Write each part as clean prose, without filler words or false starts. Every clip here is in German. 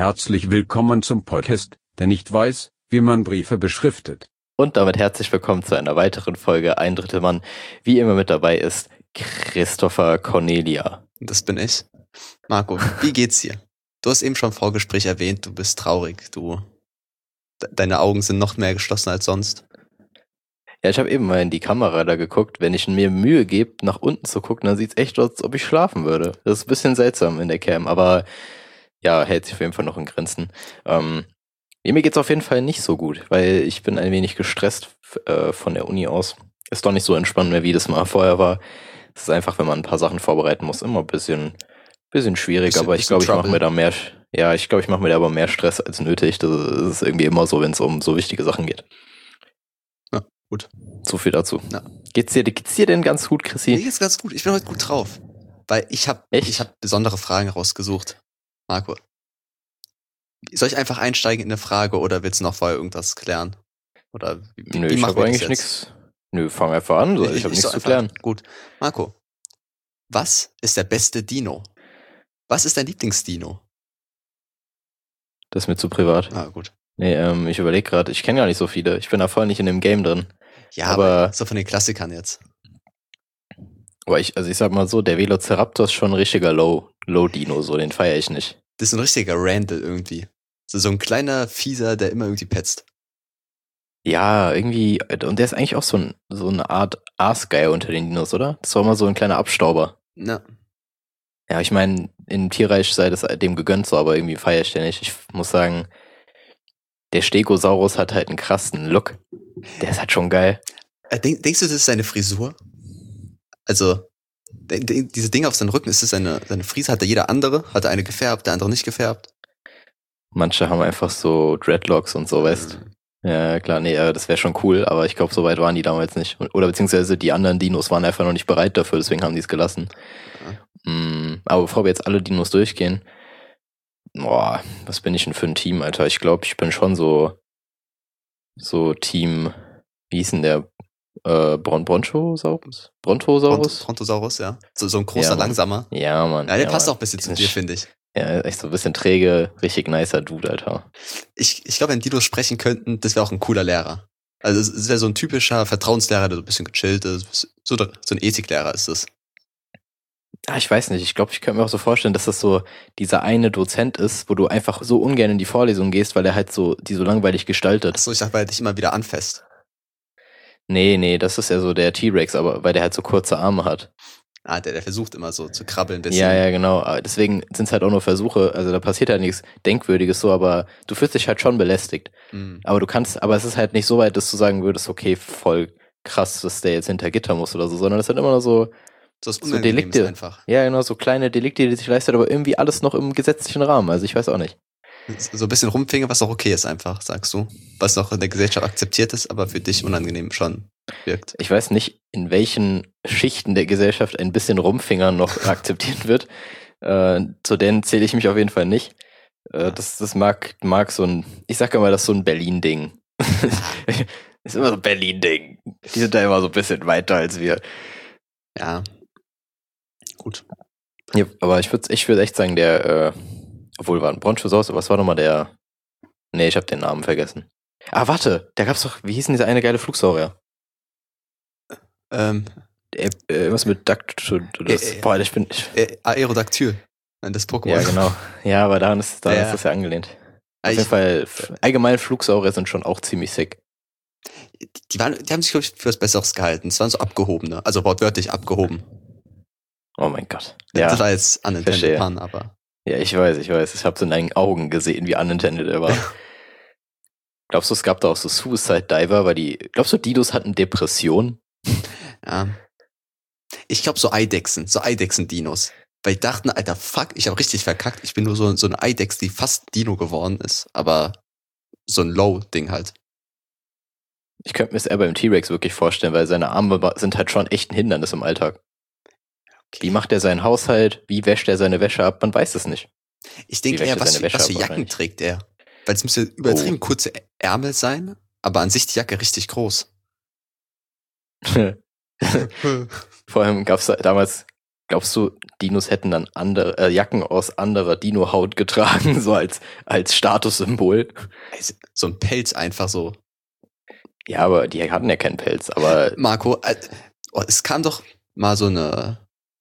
Herzlich willkommen zum Podcast, der nicht weiß, wie man Briefe beschriftet. Und damit herzlich willkommen zu einer weiteren Folge Ein Drittel Mann. Wie immer mit dabei ist Christopher Cornelia. Das bin ich. Marco, wie geht's dir? Du hast eben schon im Vorgespräch erwähnt, du bist traurig. Deine Augen sind noch mehr geschlossen als sonst. Ja, ich habe eben mal in die Kamera da geguckt. Wenn ich mir Mühe gebe, nach unten zu gucken, dann sieht's echt aus, als ob ich schlafen würde. Das ist ein bisschen seltsam in der Cam, aber ja, hält sich auf jeden Fall noch in Grenzen. Mir geht's auf jeden Fall nicht so gut, weil ich bin ein wenig gestresst von der Uni aus. Ist doch nicht so entspannt mehr, wie das mal vorher war. Es ist einfach, wenn man ein paar Sachen vorbereiten muss, immer ein bisschen schwierig, aber ich glaube, ich mache mir da mehr, ich mache mir da aber mehr Stress als nötig. Das ist irgendwie immer so, wenn es um so wichtige Sachen geht. Ja, gut. So viel dazu. Ja. Geht's dir denn ganz gut, Chrissy? Mir geht's ganz gut. Ich bin heute gut drauf. Weil ich hab besondere Fragen rausgesucht. Marco. Soll ich einfach einsteigen in eine Frage oder willst du noch vorher irgendwas klären? Oder Nö, ich habe eigentlich nichts. Nö, fang einfach an. Ich habe nichts zu klären. Gut. Marco, was ist der beste Dino? Was ist dein Lieblingsdino? Das ist mir zu privat. Ah, gut. Nee, ich überlege gerade, ich kenne gar nicht so viele. Ich bin da voll nicht in dem Game drin. Ja, aber so von den Klassikern jetzt. Aber ich sag mal so, der Velociraptor ist schon ein richtiger Low-Dino, so, den feiere ich nicht. Das ist ein richtiger Randall irgendwie. So ein kleiner Fieser, der immer irgendwie petzt. Ja, irgendwie, und der ist eigentlich auch so eine Art Aasgeier unter den Dinos, oder? Das war immer so ein kleiner Abstauber. Ja. Ja, ich meine, im Tierreich sei das dem gegönnt so, aber irgendwie feiere ich den nicht. Ich muss sagen, der Stegosaurus hat halt einen krassen Look. Der ist halt schon geil. Denkst du, das ist seine Frisur? Also, diese Dinge auf seinem Rücken, ist das seine Frise? Hat da jeder andere? Hat der eine gefärbt, der andere nicht gefärbt? Manche haben einfach so Dreadlocks und so, weißt du? Ja, klar, nee, das wäre schon cool, aber ich glaube, so weit waren die damals nicht. Oder beziehungsweise die anderen Dinos waren einfach noch nicht bereit dafür, deswegen haben die es gelassen. Ja. Aber bevor wir jetzt alle Dinos durchgehen, was bin ich denn für ein Team, Alter? Ich glaube, ich bin schon so Team, wie hieß denn der? Brontosaurus? Brontosaurus, ja. So ein großer, langsamer. Ja, Mann. Ja, der passt auch ein bisschen zu dir, finde ich. Ja, echt so ein bisschen träge, richtig nicer Dude, Alter. Ich glaube, wenn Dinos sprechen könnten, das wäre auch ein cooler Lehrer. Also es wäre so ein typischer Vertrauenslehrer, der so ein bisschen gechillt ist. So ein Ethiklehrer ist das. Ja, ich weiß nicht. Ich glaube, ich könnte mir auch so vorstellen, dass das so dieser eine Dozent ist, wo du einfach so ungern in die Vorlesung gehst, weil er halt die so langweilig gestaltet. Achso, ich dachte, weil er dich immer wieder anfasst. Nee, das ist ja so der T-Rex, aber weil der halt so kurze Arme hat. Ah, der versucht immer so zu krabbeln ein bisschen. Ja, genau. Deswegen sind es halt auch nur Versuche. Also da passiert halt nichts Denkwürdiges so, aber du fühlst dich halt schon belästigt. Aber es ist halt nicht so weit, dass du sagen würdest, okay, voll krass, dass der jetzt hinter Gitter muss oder so, sondern es sind immer nur so Delikte. Einfach. Ja, genau, so kleine Delikte, die sich leistet, aber irgendwie alles noch im gesetzlichen Rahmen. Also ich weiß auch nicht. So ein bisschen rumfingen, was auch okay ist einfach, sagst du. Was noch in der Gesellschaft akzeptiert ist, aber für dich unangenehm schon wirkt. Ich weiß nicht, in welchen Schichten der Gesellschaft ein bisschen Rumfingern noch akzeptiert wird. Zu denen zähle ich mich auf jeden Fall nicht. Das mag so ein, ich sag immer, das ist so ein Berlin-Ding. Ist immer so ein Berlin-Ding. Die sind da immer so ein bisschen weiter als wir. Ja. Gut. Ja, aber ich würde echt sagen, obwohl, war ein Brontosaurus, was war nochmal der? Nee, ich habe den Namen vergessen. Ah, warte, da gab's doch, wie hieß denn dieser eine geile Flugsaurier? Was mit Aerodactyl. Das Pokémon. Ja, genau. Ja, aber daran ist das ja angelehnt. Auf jeden Fall, allgemein Flugsaurier sind schon auch ziemlich sick. Die haben sich, glaube ich, für was Besseres gehalten. Es waren so abgehobene, also wortwörtlich abgehoben. Oh mein Gott. Ja, das war jetzt unintended pun, aber... Ja, ich weiß. Ich habe es in deinen Augen gesehen, wie unintended er war. Glaubst du, es gab da auch so Suicide Diver, glaubst du, Dinos hatten Depressionen? Ja. Ich glaube so Eidechsen-Dinos. Weil die dachten, Alter, fuck, ich habe richtig verkackt. Ich bin nur so eine Eidechse, die fast Dino geworden ist. Aber so ein Low-Ding halt. Ich könnte mir es eher beim T-Rex wirklich vorstellen, weil seine Arme sind halt schon echt ein Hindernis im Alltag. Okay. Wie macht er seinen Haushalt? Wie wäscht er seine Wäsche ab? Man weiß es nicht. Ich denke eher, was für Jacken trägt er? Weil es müsste übertrieben kurze Ärmel sein, aber an sich die Jacke richtig groß. Vor allem gab es damals Glaubst du, Dinos hätten dann andere Jacken aus anderer Dino-Haut getragen, so als Statussymbol? Also, so ein Pelz einfach so. Ja, aber die hatten ja keinen Pelz, aber Marco, es kam doch mal so eine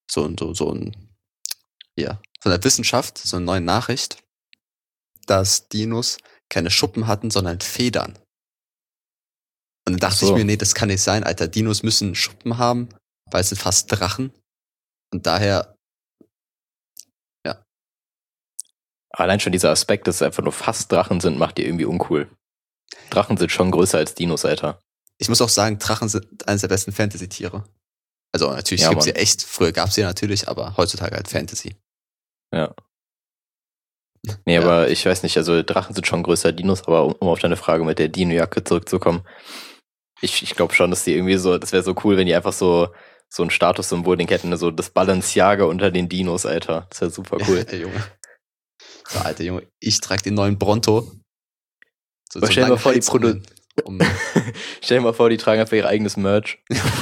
Wissenschaft, so eine neue Nachricht, dass Dinos keine Schuppen hatten, sondern Federn. Und dann dachte ich mir, nee, das kann nicht sein, Alter. Dinos müssen Schuppen haben, weil es sind fast Drachen. Und daher, ja. allein schon dieser Aspekt, dass es einfach nur fast Drachen sind, macht die irgendwie uncool. Drachen sind schon größer als Dinos, Alter. Ich muss auch sagen, Drachen sind eines der besten Fantasy-Tiere. Also natürlich Ja, gibt's sie Mann. echt, früher gab's sie natürlich, aber heutzutage halt Fantasy. Ja. Nee, Ja. aber ich weiß nicht, also Drachen sind schon größer als Dinos, aber um auf deine Frage mit der Dino-Jacke zurückzukommen, ich glaube schon, dass die irgendwie so, das wäre so cool, wenn die einfach so ein Statussymbol den hätten, so das Balenciaga unter den Dinos, Alter. Das wäre super cool. Alter Junge. So, Alter Junge, ich trage den neuen Bronto. So, Aber stell dir mal vor, stell dir mal vor, die tragen einfach ihr eigenes Merch.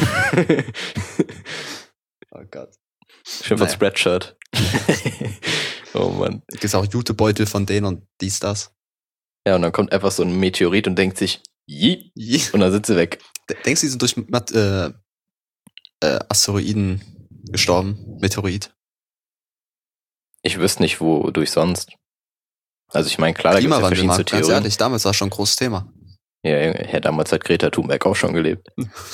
Oh Gott. Schön von Spreadshirt. Oh Mann. Gibt's auch Jutebeutel von denen und dies, das. Ja, und dann kommt einfach so ein Meteorit und denkt sich, Yi, und dann sind sie weg. Denkst du, die sind durch Asteroiden gestorben? Meteorit? Ich wüsste nicht, wodurch sonst. Also ich meine, klar, da gibt es ja Klimawandel, verschiedenste Marc, ganz Theorien. ehrlich, damals war schon ein großes Thema. Ja, Junge, damals hat Greta Thunberg auch schon gelebt.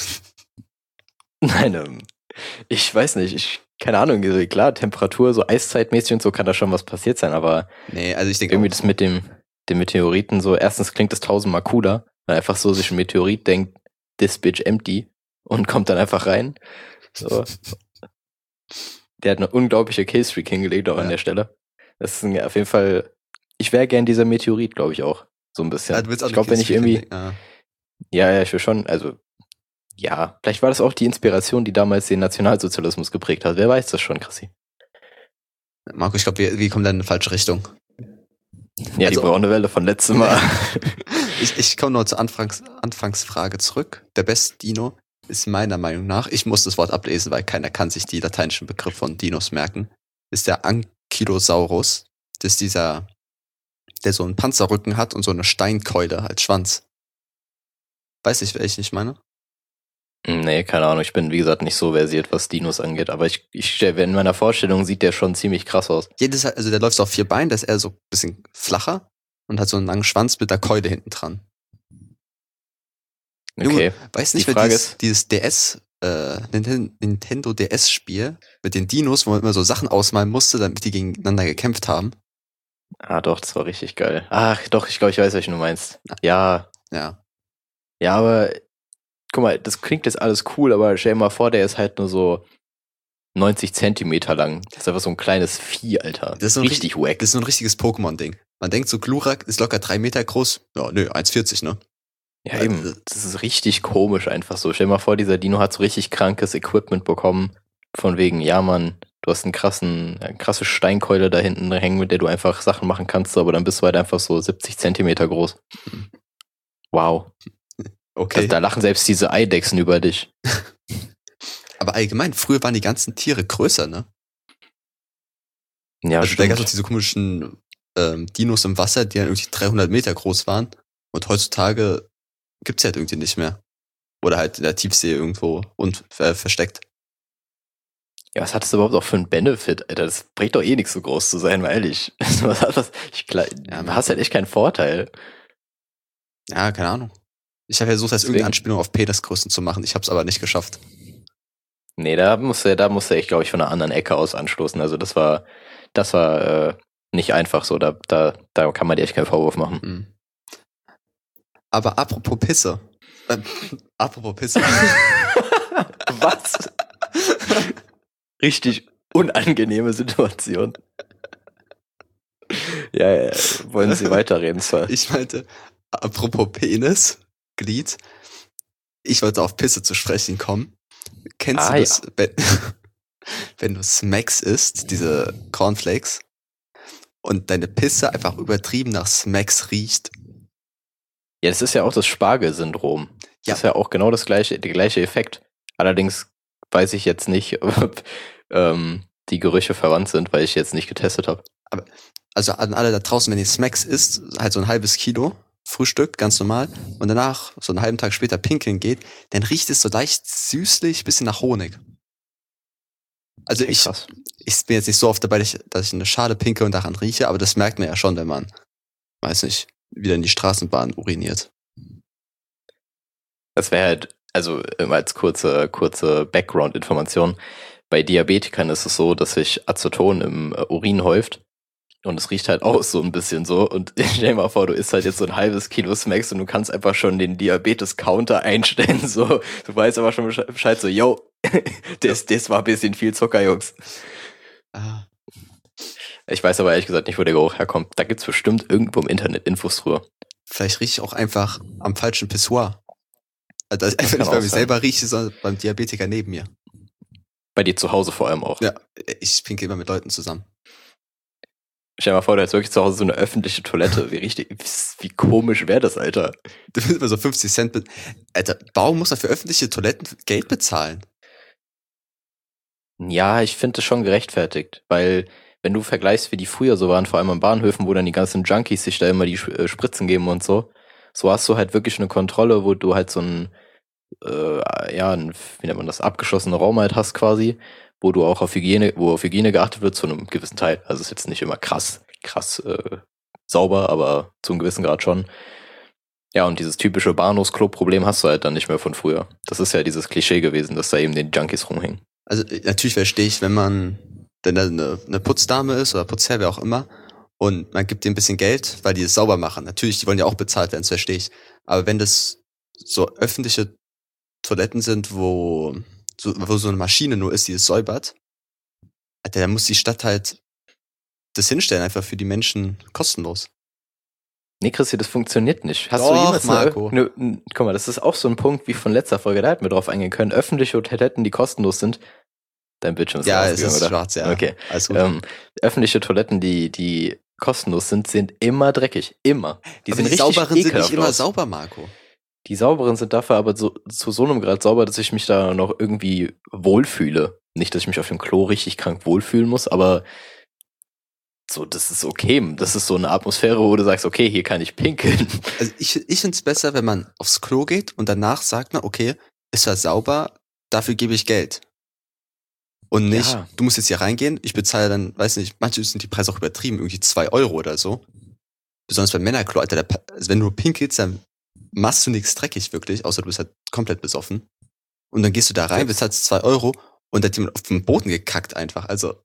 Nein, ich weiß nicht, keine Ahnung, klar, Temperatur, so eiszeitmäßig und so kann da schon was passiert sein, aber Nee, also ich denke irgendwie das mit dem Meteoriten so, erstens klingt das tausendmal cooler, weil einfach so sich ein Meteorit denkt, this bitch empty, und kommt dann einfach rein. So. Der hat eine unglaubliche Killstreak hingelegt auch an der Stelle. Das ist auf jeden Fall, ich wäre gern dieser Meteorit, glaube ich auch, so ein bisschen. Ja, du willst auch Ich glaube, wenn ich irgendwie, ja. ja, ich will schon, also, ja, vielleicht war das auch die Inspiration, die damals den Nationalsozialismus geprägt hat. Wer weiß das schon, Chrissy? Marco, ich glaube, wir kommen da in eine falsche Richtung. Ja, Also- die braune Welle von letztem Mal. Ich komme noch zur Anfangsfrage zurück. Der beste Dino ist meiner Meinung nach, ich muss das Wort ablesen, weil keiner kann sich die lateinischen Begriffe von Dinos merken, ist der Ankylosaurus. Das ist dieser, der so einen Panzerrücken hat und so eine Steinkeule als Schwanz. Weiß ich, welchen ich meine? Nee, keine Ahnung, ich bin, wie gesagt, nicht so versiert, was Dinos angeht, aber ich in meiner Vorstellung sieht der schon ziemlich krass aus. Also der läuft so auf 4 Beinen, der ist eher so ein bisschen flacher und hat so einen langen Schwanz mit der Keule hinten dran. Okay. Weiß nicht, Die wer Frage dieses DS, Nintendo DS-Spiel mit den Dinos, wo man immer so Sachen ausmalen musste, damit die gegeneinander gekämpft haben. Ah, doch, das war richtig geil. Ach, doch, ich glaube, ich weiß, welchen du meinst. Ja, Ja. ja, aber guck mal, das klingt jetzt alles cool, aber stell dir mal vor, der ist halt nur so 90 Zentimeter lang. Das ist einfach so ein kleines Vieh, Alter. Das ist so ein richtig wack. Das ist so ein richtiges Pokémon-Ding. Man denkt so, Glurak ist locker 3 Meter groß. Ja, nö, 1,40, ne? Ja, eben. Das ist richtig komisch einfach so. Stell dir mal vor, dieser Dino hat so richtig krankes Equipment bekommen. Von wegen, ja, Mann, du hast eine krasse Steinkeule da hinten hängen, mit der du einfach Sachen machen kannst, aber dann bist du halt einfach so 70 Zentimeter groß. Wow. Okay. Also da lachen selbst diese Eidechsen über dich. Aber allgemein, früher waren die ganzen Tiere größer, ne? Ja, Also da gab es stimmt. diese komischen Dinos im Wasser, die dann irgendwie 300 Meter groß waren. Und heutzutage gibt's die halt irgendwie nicht mehr. Oder halt in der Tiefsee irgendwo und versteckt. Ja, was hat das überhaupt auch für einen Benefit, Alter? Das bringt doch eh nichts, so groß zu sein, mal ehrlich. Was hat das? Du hast halt echt keinen Vorteil. Ja, keine Ahnung. Ich habe versucht, das irgendeine Anspielung auf Petersgrößen zu machen. Ich habe es aber nicht geschafft. Nee, da musste ich, glaube ich, von einer anderen Ecke aus anstoßen. Also das war nicht einfach so. Da kann man dir echt keinen Vorwurf machen. Mhm. Aber apropos Pisse. Apropos Pisse. Was? Richtig unangenehme Situation. Ja, wollen Sie weiterreden, Sir? Ich meinte, apropos Penis, Glied, ich wollte auf Pisse zu sprechen kommen. Kennst du das, wenn du Smacks isst, diese Cornflakes, und deine Pisse einfach übertrieben nach Smacks riecht? Ja, das ist ja auch das Spargel-Syndrom. Das ist ja auch genau der gleiche Effekt. Allerdings weiß ich jetzt nicht, die Gerüche verwandt sind, weil ich jetzt nicht getestet habe. Also an alle da draußen, wenn ihr Smacks isst, halt so ein halbes Kilo Frühstück, ganz normal, und danach so einen halben Tag später pinkeln geht, dann riecht es so leicht süßlich, bisschen nach Honig. Also ich bin jetzt nicht so oft dabei, dass ich eine Schale pinkel und daran rieche, aber das merkt man ja schon, wenn man, weiß nicht, wieder in die Straßenbahn uriniert. Das wäre halt, also als kurze Background-Information, bei Diabetikern ist es so, dass sich Aceton im Urin häuft. Und es riecht halt auch so ein bisschen so. Und stell dir mal vor, du isst halt jetzt so ein halbes Kilo Smacks und du kannst einfach schon den Diabetes-Counter einstellen. So, du weißt aber schon Bescheid, so, yo, das war ein bisschen viel Zucker, Jungs. Ah. Ich weiß aber ehrlich gesagt nicht, wo der Geruch herkommt. Da gibt's bestimmt irgendwo im Internet Infos drüber. Vielleicht rieche ich auch einfach am falschen Pissoir. Also einfach nicht bei mir selber rieche, sondern beim Diabetiker neben mir. Bei dir zu Hause vor allem auch. Ja, ich pinkel immer mit Leuten zusammen. Stell dir mal vor, du hättest wirklich zu Hause so eine öffentliche Toilette. Wie komisch wäre das, Alter? Du willst immer so 50 Cent. Alter, warum muss man für öffentliche Toiletten Geld bezahlen? Ja, ich finde das schon gerechtfertigt, weil wenn du vergleichst, wie die früher so waren, vor allem an Bahnhöfen, wo dann die ganzen Junkies sich da immer die Spritzen geben und so hast du halt wirklich eine Kontrolle, wo du halt so wie nennt man das, abgeschlossenen Raum halt hast quasi, wo du auch auf Hygiene geachtet wird zu einem gewissen Teil. Also ist jetzt nicht immer krass sauber, aber zu einem gewissen Grad schon. Ja, und dieses typische Bahnhofsklo-Problem hast du halt dann nicht mehr von früher. Das ist ja dieses Klischee gewesen, dass da eben den Junkies rumhängen. Also natürlich verstehe ich, wenn da eine Putzdame ist oder Putzherr, wer auch immer, und man gibt denen ein bisschen Geld, weil die es sauber machen. Natürlich, die wollen ja auch bezahlt werden, das verstehe ich. Aber wenn das so öffentliche Toiletten sind, wo so eine Maschine nur ist, die es säubert, Alter, dann muss die Stadt halt das hinstellen, einfach für die Menschen kostenlos. Nee, Christi, das funktioniert nicht. Hast Doch, du jemals Marco. Guck mal, das ist auch so ein Punkt wie von letzter Folge, da hätten wir drauf eingehen können. Öffentliche Toiletten, die kostenlos sind. Dein Bildschirm ist Ja, es rausgegangen, ist oder? schwarz, ja. Okay. Alles gut. Öffentliche Toiletten, die kostenlos sind immer dreckig. Immer. Die Aber sind die richtig sauberen sind ekelhaft nicht immer aus. sauber, Marco. Die sauberen sind dafür aber zu so einem Grad sauber, dass ich mich da noch irgendwie wohlfühle. Nicht, dass ich mich auf dem Klo richtig krank wohlfühlen muss, aber so, das ist okay. Das ist so eine Atmosphäre, wo du sagst, okay, hier kann ich pinkeln. Also ich finde es besser, wenn man aufs Klo geht und danach sagt man, okay, ist ja sauber, dafür gebe ich Geld. Und nicht, Ja. Du musst jetzt hier reingehen, ich bezahle dann, weiß nicht, manche sind die Preise auch übertrieben, irgendwie 2 Euro oder so. Besonders beim Männerklo, Alter, also wenn du pinkelst, dann machst du nichts dreckig wirklich, außer du bist halt komplett besoffen. Und dann gehst du da rein, bezahlst 2 Euro und da hat jemand auf den Boden gekackt einfach, also.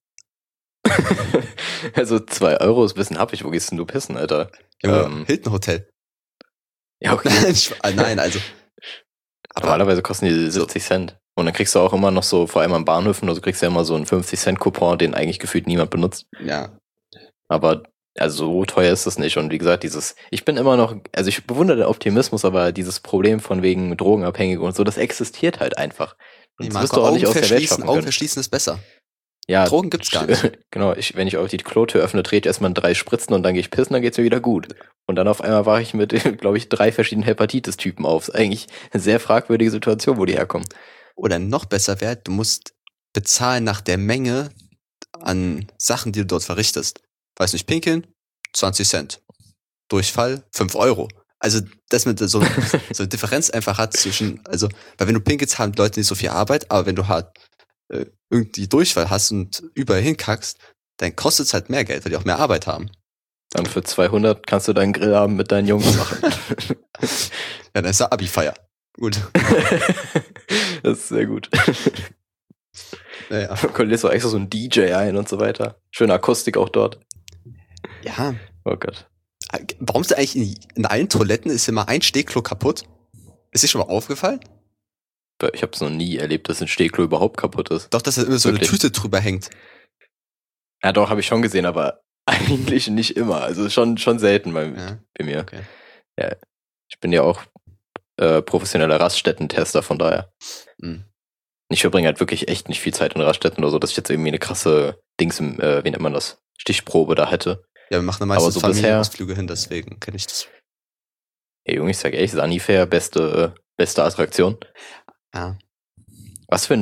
Also 2 Euro ist ein bisschen happig. Wo gehst denn du pissen, Alter? Hilton Hotel. Ja, okay. Nein, also. Aber Normalerweise kosten die 70 Cent. Und dann kriegst du auch immer noch so, vor allem an Bahnhöfen, also kriegst du ja immer so einen 50-Cent-Coupon, den eigentlich gefühlt niemand benutzt. ja, Aber also so teuer ist das nicht. Und wie gesagt, ich bin immer noch, also ich bewundere den Optimismus, aber dieses Problem von wegen Drogenabhängige und so, das existiert halt einfach. Und nee, das wirst Marco, du auch nicht aus der Welt verschließen, schaffen Augen können. verschließen ist besser. Ja, Drogen gibt's gar nicht. Genau, wenn ich auch die Klotür öffne, dreht erstmal 3 Spritzen und dann gehe ich pissen, dann geht's mir wieder gut. Und dann auf einmal wache ich mit, glaube ich, 3 verschiedenen Hepatitis-Typen auf. Ist eigentlich eine sehr fragwürdige Situation, wo die herkommen. Oder noch besser wäre, du musst bezahlen nach der Menge an Sachen, die du dort verrichtest. Weiß nicht, pinkeln, 20 Cent. Durchfall, 5 Euro. Also, dass man da so eine Differenz einfach hat zwischen, also, weil wenn du pinkelst, haben Leute nicht so viel Arbeit, aber wenn du halt irgendwie Durchfall hast und überall hinkackst, dann kostet es halt mehr Geld, weil die auch mehr Arbeit haben. Dann für 200 kannst du deinen Grillabend mit deinen Jungs machen. Ja, dann ist ja Abi-Feier. Gut. Das ist sehr gut. Naja. Du lädst auch extra so einen DJ ein und so weiter. Schöne Akustik auch dort. Ja. Oh Gott. Warum ist eigentlich in allen Toiletten ist immer ein Stehklo kaputt? Ist dir schon mal aufgefallen? Ich habe es noch nie erlebt, dass ein Stehklo überhaupt kaputt ist. Doch, dass da immer so Wirklich? eine Tüte drüber hängt. Ja, doch, habe ich schon gesehen, aber eigentlich nicht immer. Also schon selten bei mir. Okay. Ja, ich bin ja auch professioneller Raststätten-Tester, von daher. Mhm. Ich verbringe halt wirklich echt nicht viel Zeit in Raststätten oder so, dass ich jetzt irgendwie eine krasse wie nennt man das, Stichprobe da hätte. Ja, wir machen da meistens so Familienausflüge hin, deswegen kenne ich das. Ey Junge, ich sag ehrlich, Sanifair, beste Attraktion. Ja. Was für ein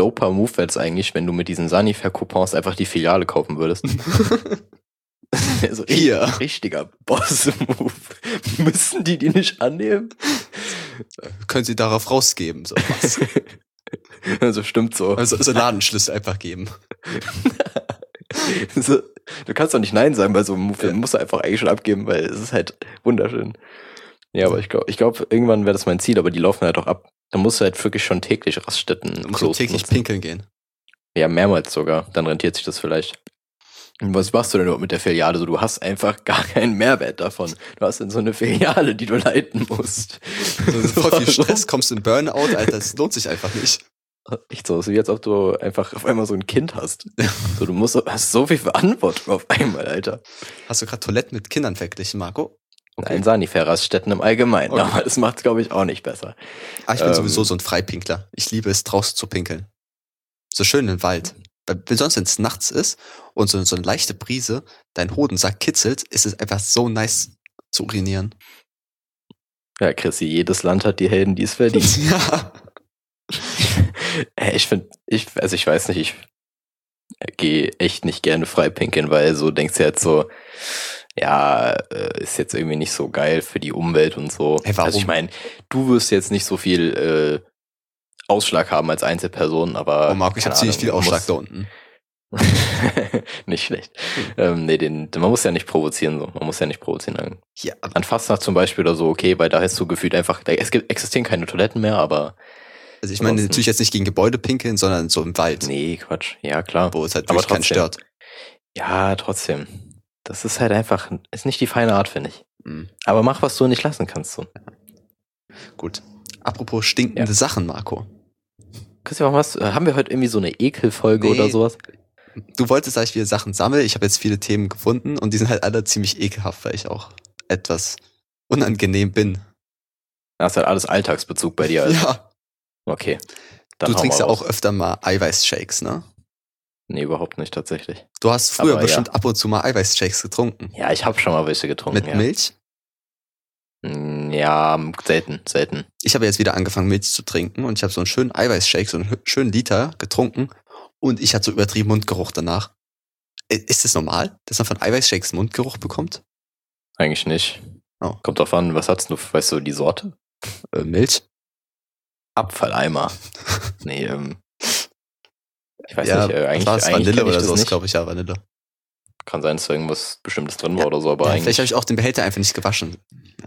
doper Move wäre es eigentlich, wenn du mit diesen Sanifair-Coupons einfach die Filiale kaufen würdest. Also Hier. richtiger Boss-Move. Müssen die nicht annehmen? Können Sie darauf rausgeben, so was. Also stimmt so. Also so Ladenschlüssel einfach geben. So, du kannst doch nicht Nein sagen bei so einem Move, den musst du einfach eigentlich schon abgeben, weil es ist halt wunderschön. Ja, aber ich glaube, irgendwann wäre das mein Ziel, aber die laufen halt auch ab. Da musst du halt wirklich schon täglich Raststätten Du musst schon täglich pinkeln gehen. Ja, mehrmals sogar. Dann rentiert sich das vielleicht. Und was machst du denn überhaupt mit der Filiale? So, du hast einfach gar keinen Mehrwert davon. Du hast dann so eine Filiale, die du leiten musst. So voll viel Stress, kommst in Burnout, Alter, das lohnt sich einfach nicht. Echt so, wie als ob du einfach auf einmal so ein Kind hast. So, hast so viel Verantwortung auf einmal, Alter. Hast du gerade Toiletten mit Kindern verglichen, Marco? Okay. Nein, Sanifair-Raststätten im Allgemeinen. Okay. Aber das macht, glaube ich, auch nicht besser. Ich bin sowieso so ein Freipinkler. Ich liebe es, draußen zu pinkeln. So schön im Wald. Weil sonst, wenn es nachts ist und so eine leichte Brise dein Hodensack kitzelt, ist es einfach so nice zu urinieren. Ja, Chrissy, jedes Land hat die Helden, die es verdient. Ja. Ich weiß nicht, ich gehe echt nicht gerne freipinkeln, weil so denkst du jetzt so, ja, ist jetzt irgendwie nicht so geil für die Umwelt und so. Hey, warum? Also ich meine, du wirst jetzt nicht so viel Ausschlag haben als Einzelperson, aber oh Marco, ich habe ziemlich viel Ausschlag da unten. Nicht schlecht. Nee, man muss ja nicht provozieren, so. Man muss ja nicht provozieren. Ja, an Fastnacht zum Beispiel oder so, okay, weil da hast du gefühlt einfach, existieren keine Toiletten mehr, aber. Also ich meine natürlich jetzt nicht gegen Gebäude pinkeln, sondern so im Wald. Nee, Quatsch. Ja, klar. Wo es halt wirklich keinen stört. Ja, trotzdem. Das ist halt einfach, ist nicht die feine Art, finde ich. Mhm. Aber mach, was du nicht lassen kannst, so. Gut. Apropos stinkende Sachen, Marco. Christian, haben wir heute irgendwie so eine Ekelfolge oder sowas? Du wolltest, dass ich wieder Sachen sammle. Ich habe jetzt viele Themen gefunden und die sind halt alle ziemlich ekelhaft, weil ich auch etwas unangenehm bin. Das ist halt alles Alltagsbezug bei dir. Also. Ja. Okay. Dann du trinkst ja auch öfter mal Eiweißshakes, ne? Nee, überhaupt nicht tatsächlich. Du hast früher bestimmt ab und zu mal Eiweißshakes getrunken. Ja, ich habe schon mal welche getrunken. Mit Milch? Ja, selten. Ich habe jetzt wieder angefangen, Milch zu trinken und ich habe so einen schönen Eiweißshake, so einen schönen Liter getrunken und ich hatte so übertrieben Mundgeruch danach. Ist das normal, dass man von Eiweißshakes Mundgeruch bekommt? Eigentlich nicht. Oh. Kommt drauf an, was hast du, weißt du, die Sorte? Milch? Abfalleimer. Nee, ich weiß ja, nicht, eigentlich. War es Vanille oder so, glaube ich, ja, Vanille. Kann sein, dass da irgendwas Bestimmtes drin war oder so, aber eigentlich. Vielleicht habe ich auch den Behälter einfach nicht gewaschen.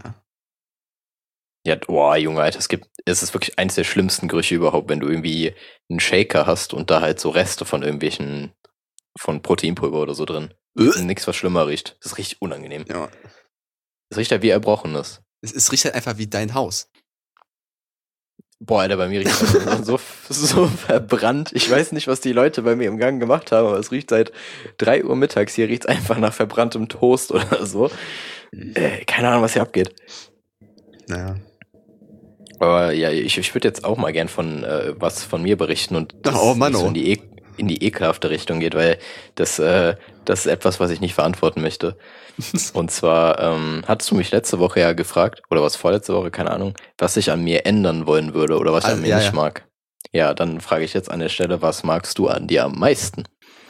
Ja, boah, Junge, Alter, es ist wirklich eins der schlimmsten Gerüche überhaupt, wenn du irgendwie einen Shaker hast und da halt so Reste von von Proteinpulver oder so drin. Nichts, was schlimmer riecht. Das ist richtig unangenehm. Ja. Das riecht halt wie Erbrochenes. Es riecht halt einfach wie dein Haus. Boah, Alter, bei mir riecht es so verbrannt. Ich weiß nicht, was die Leute bei mir im Gang gemacht haben, aber es riecht seit 3 Uhr mittags. Hier riecht es einfach nach verbranntem Toast oder so. Keine Ahnung, was hier abgeht. Naja. Aber ja, ich würde jetzt auch mal gern von was von mir berichten und das so in die ekelhafte Richtung geht, weil das ist etwas, was ich nicht verantworten möchte. Und zwar hattest du mich letzte Woche ja gefragt, oder was vorletzte Woche, keine Ahnung, was ich an mir ändern wollen würde oder was ich an mir nicht mag. Ja, dann frage ich jetzt an der Stelle, was magst du an dir am meisten?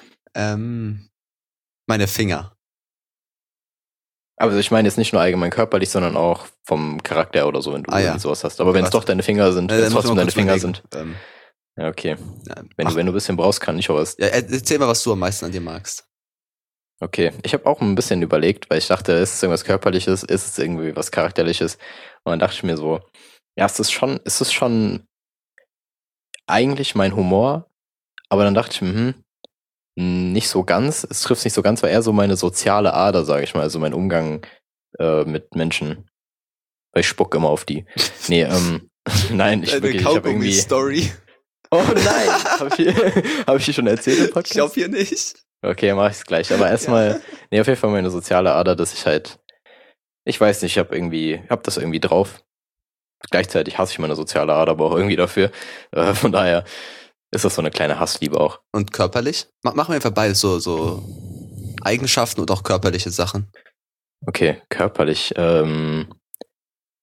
Meine Finger. Aber ich meine jetzt nicht nur allgemein körperlich, sondern auch vom Charakter oder so, wenn du irgendwie sowas hast. Aber wenn es doch deine Finger sind, wenn es trotzdem deine Finger sind. Ja, okay. Wenn du ein bisschen brauchst, kann ich auch was. Ja, erzähl mal, was du am meisten an dir magst. Okay, ich habe auch ein bisschen überlegt, weil ich dachte, ist es irgendwas Körperliches, ist es irgendwie was Charakterliches? Und dann dachte ich mir so, ja, ist es schon eigentlich mein Humor, aber dann dachte ich mir, nicht so ganz, es trifft nicht so ganz, war eher so meine soziale Ader, sage ich mal, also mein Umgang mit Menschen. Weil ich spuck immer auf die. Nee, nein, ich habe irgendwie... Story. Oh nein, hab ich hier schon erzählt im Podcast? Ich glaube hier nicht. Okay, mach ich's gleich. Aber erstmal, nee, auf jeden Fall meine soziale Ader, dass ich halt, ich weiß nicht, hab das irgendwie drauf. Gleichzeitig hasse ich meine soziale Ader, aber auch irgendwie dafür. Von daher ist das so eine kleine Hassliebe auch. Und körperlich? Machen wir einfach beides, so Eigenschaften und auch körperliche Sachen. Okay, körperlich, was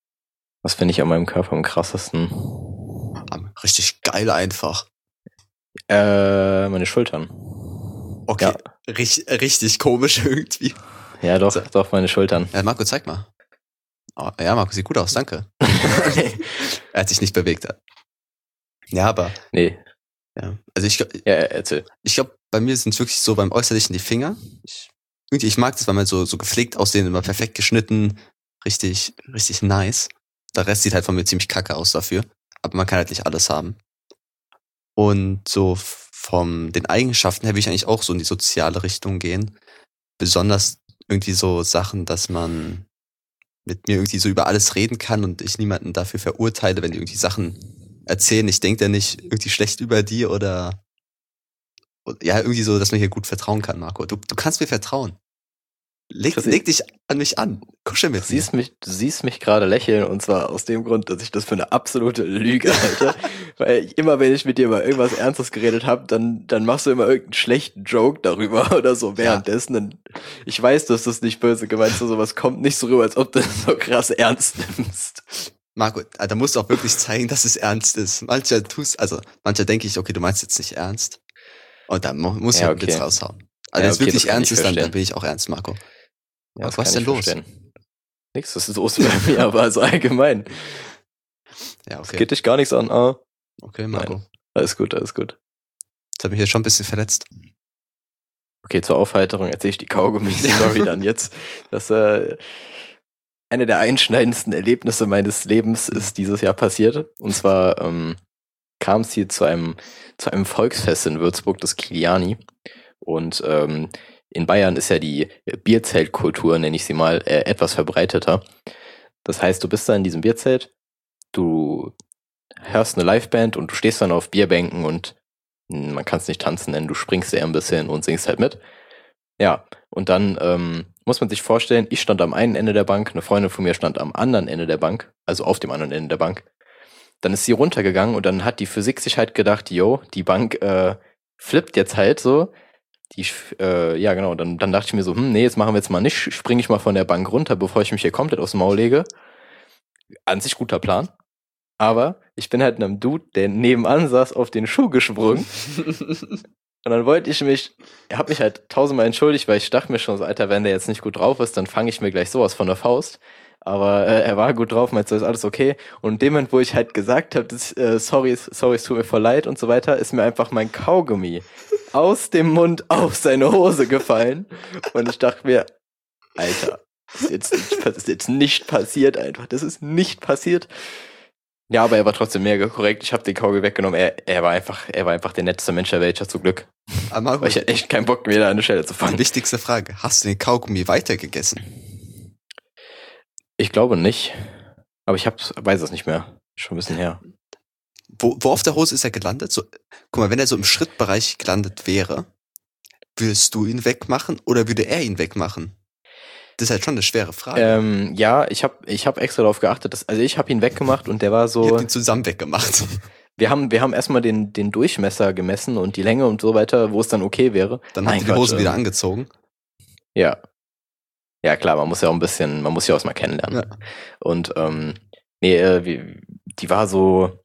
finde ich an meinem Körper am krassesten? Richtig geil einfach. Meine Schultern. Okay, Ja. richtig komisch irgendwie. Ja, doch, meine Schultern. Ja, Marco, zeig mal. Oh, ja, Marco, sieht gut aus, danke. Er hat sich nicht bewegt. Ja, aber... Nee. Ja, also erzähl. Ich glaube, bei mir sind es wirklich so beim Äußerlichen die Finger. Ich mag das, weil man so gepflegt aussehen, immer perfekt geschnitten, richtig nice. Der Rest sieht halt von mir ziemlich kacke aus dafür. Aber man kann halt nicht alles haben. Und so von den Eigenschaften her will ich eigentlich auch so in die soziale Richtung gehen. Besonders irgendwie so Sachen, dass man mit mir irgendwie so über alles reden kann und ich niemanden dafür verurteile, wenn die irgendwie Sachen erzählen. Ich denke ja nicht irgendwie schlecht über die oder ja, irgendwie so, dass man hier gut vertrauen kann, Marco. Du kannst mir vertrauen. Leg dich an mich an. Kuschel mit mir. Du siehst mich gerade lächeln und zwar aus dem Grund, dass ich das für eine absolute Lüge halte. Weil immer, wenn ich mit dir über irgendwas Ernstes geredet habe, dann machst du immer irgendeinen schlechten Joke darüber oder so währenddessen. Und ich weiß, dass das nicht böse gemeint ist, sowas kommt nicht so rüber, als ob du das so krass ernst nimmst. Marco, da musst du auch wirklich zeigen, dass es ernst ist. Mancher denke ich, okay, du meinst jetzt nicht ernst. Und dann muss ich einen Witz raushauen. Also wenn es wirklich ernst ist, dann bin ich auch ernst, Marco. Ja, was ist denn los? Nichts, was ist los bei mir, aber so allgemein. Ja, okay. Es geht dich gar nichts an. Okay, Marco. Nein. Alles gut. Das hat mich jetzt schon ein bisschen verletzt. Okay, zur Aufheiterung erzähle ich die Kaugummi-Story dann jetzt. Das eine der einschneidendsten Erlebnisse meines Lebens ist dieses Jahr passiert. Und zwar kam es hier zu einem Volksfest in Würzburg, das Kiliani. Und in Bayern ist ja die Bierzeltkultur, nenne ich sie mal, etwas verbreiteter. Das heißt, du bist da in diesem Bierzelt, du hörst eine Liveband und du stehst dann auf Bierbänken und man kann es nicht tanzen nennen, du springst eher ein bisschen und singst halt mit. Ja, und dann muss man sich vorstellen, ich stand am einen Ende der Bank, eine Freundin von mir stand am anderen Ende der Bank, also auf dem anderen Ende der Bank. Dann ist sie runtergegangen und dann hat die Physik sich halt gedacht, die Bank flippt jetzt halt so. Ja genau, dann dachte ich mir so, nee, jetzt machen wir jetzt mal nicht, springe ich mal von der Bank runter, bevor ich mich hier komplett aufs Maul lege. An sich guter Plan. Aber ich bin halt einem Dude, der nebenan saß, auf den Schuh gesprungen. Und dann habe mich halt tausendmal entschuldigt, weil ich dachte mir schon so, Alter, wenn der jetzt nicht gut drauf ist, dann fange ich mir gleich sowas von der Faust. Aber er war gut drauf, meinte, ist alles okay. Und in dem Moment, wo ich halt gesagt habe, sorry, es tut mir voll leid und so weiter, ist mir einfach mein Kaugummi aus dem Mund auf seine Hose gefallen. Und ich dachte mir, Alter, das ist jetzt nicht passiert einfach. Das ist nicht passiert. Ja, aber er war trotzdem mega korrekt. Ich habe den Kaugummi weggenommen. Er war einfach der netteste Mensch der Welt, zum Glück. Aber weil ich hatte echt keinen Bock mehr, da an der Stelle zu fangen. Die wichtigste Frage, hast du den Kaugummi weitergegessen? Ich glaube nicht. Aber ich weiß es nicht mehr. Schon ein bisschen her. Wo auf der Hose ist er gelandet? So, guck mal, wenn er so im Schrittbereich gelandet wäre, würdest du ihn wegmachen oder würde er ihn wegmachen? Das ist halt schon eine schwere Frage. Ja, ich hab extra darauf geachtet, also ich habe ihn weggemacht und der war so... Ihr habt ihn zusammen weggemacht. Wir haben erstmal den Durchmesser gemessen und die Länge und so weiter, wo es dann okay wäre. Dann habt ihr die Hosen wieder angezogen. Ja. Ja klar, man muss ja auch mal kennenlernen. Ja. Und die war so...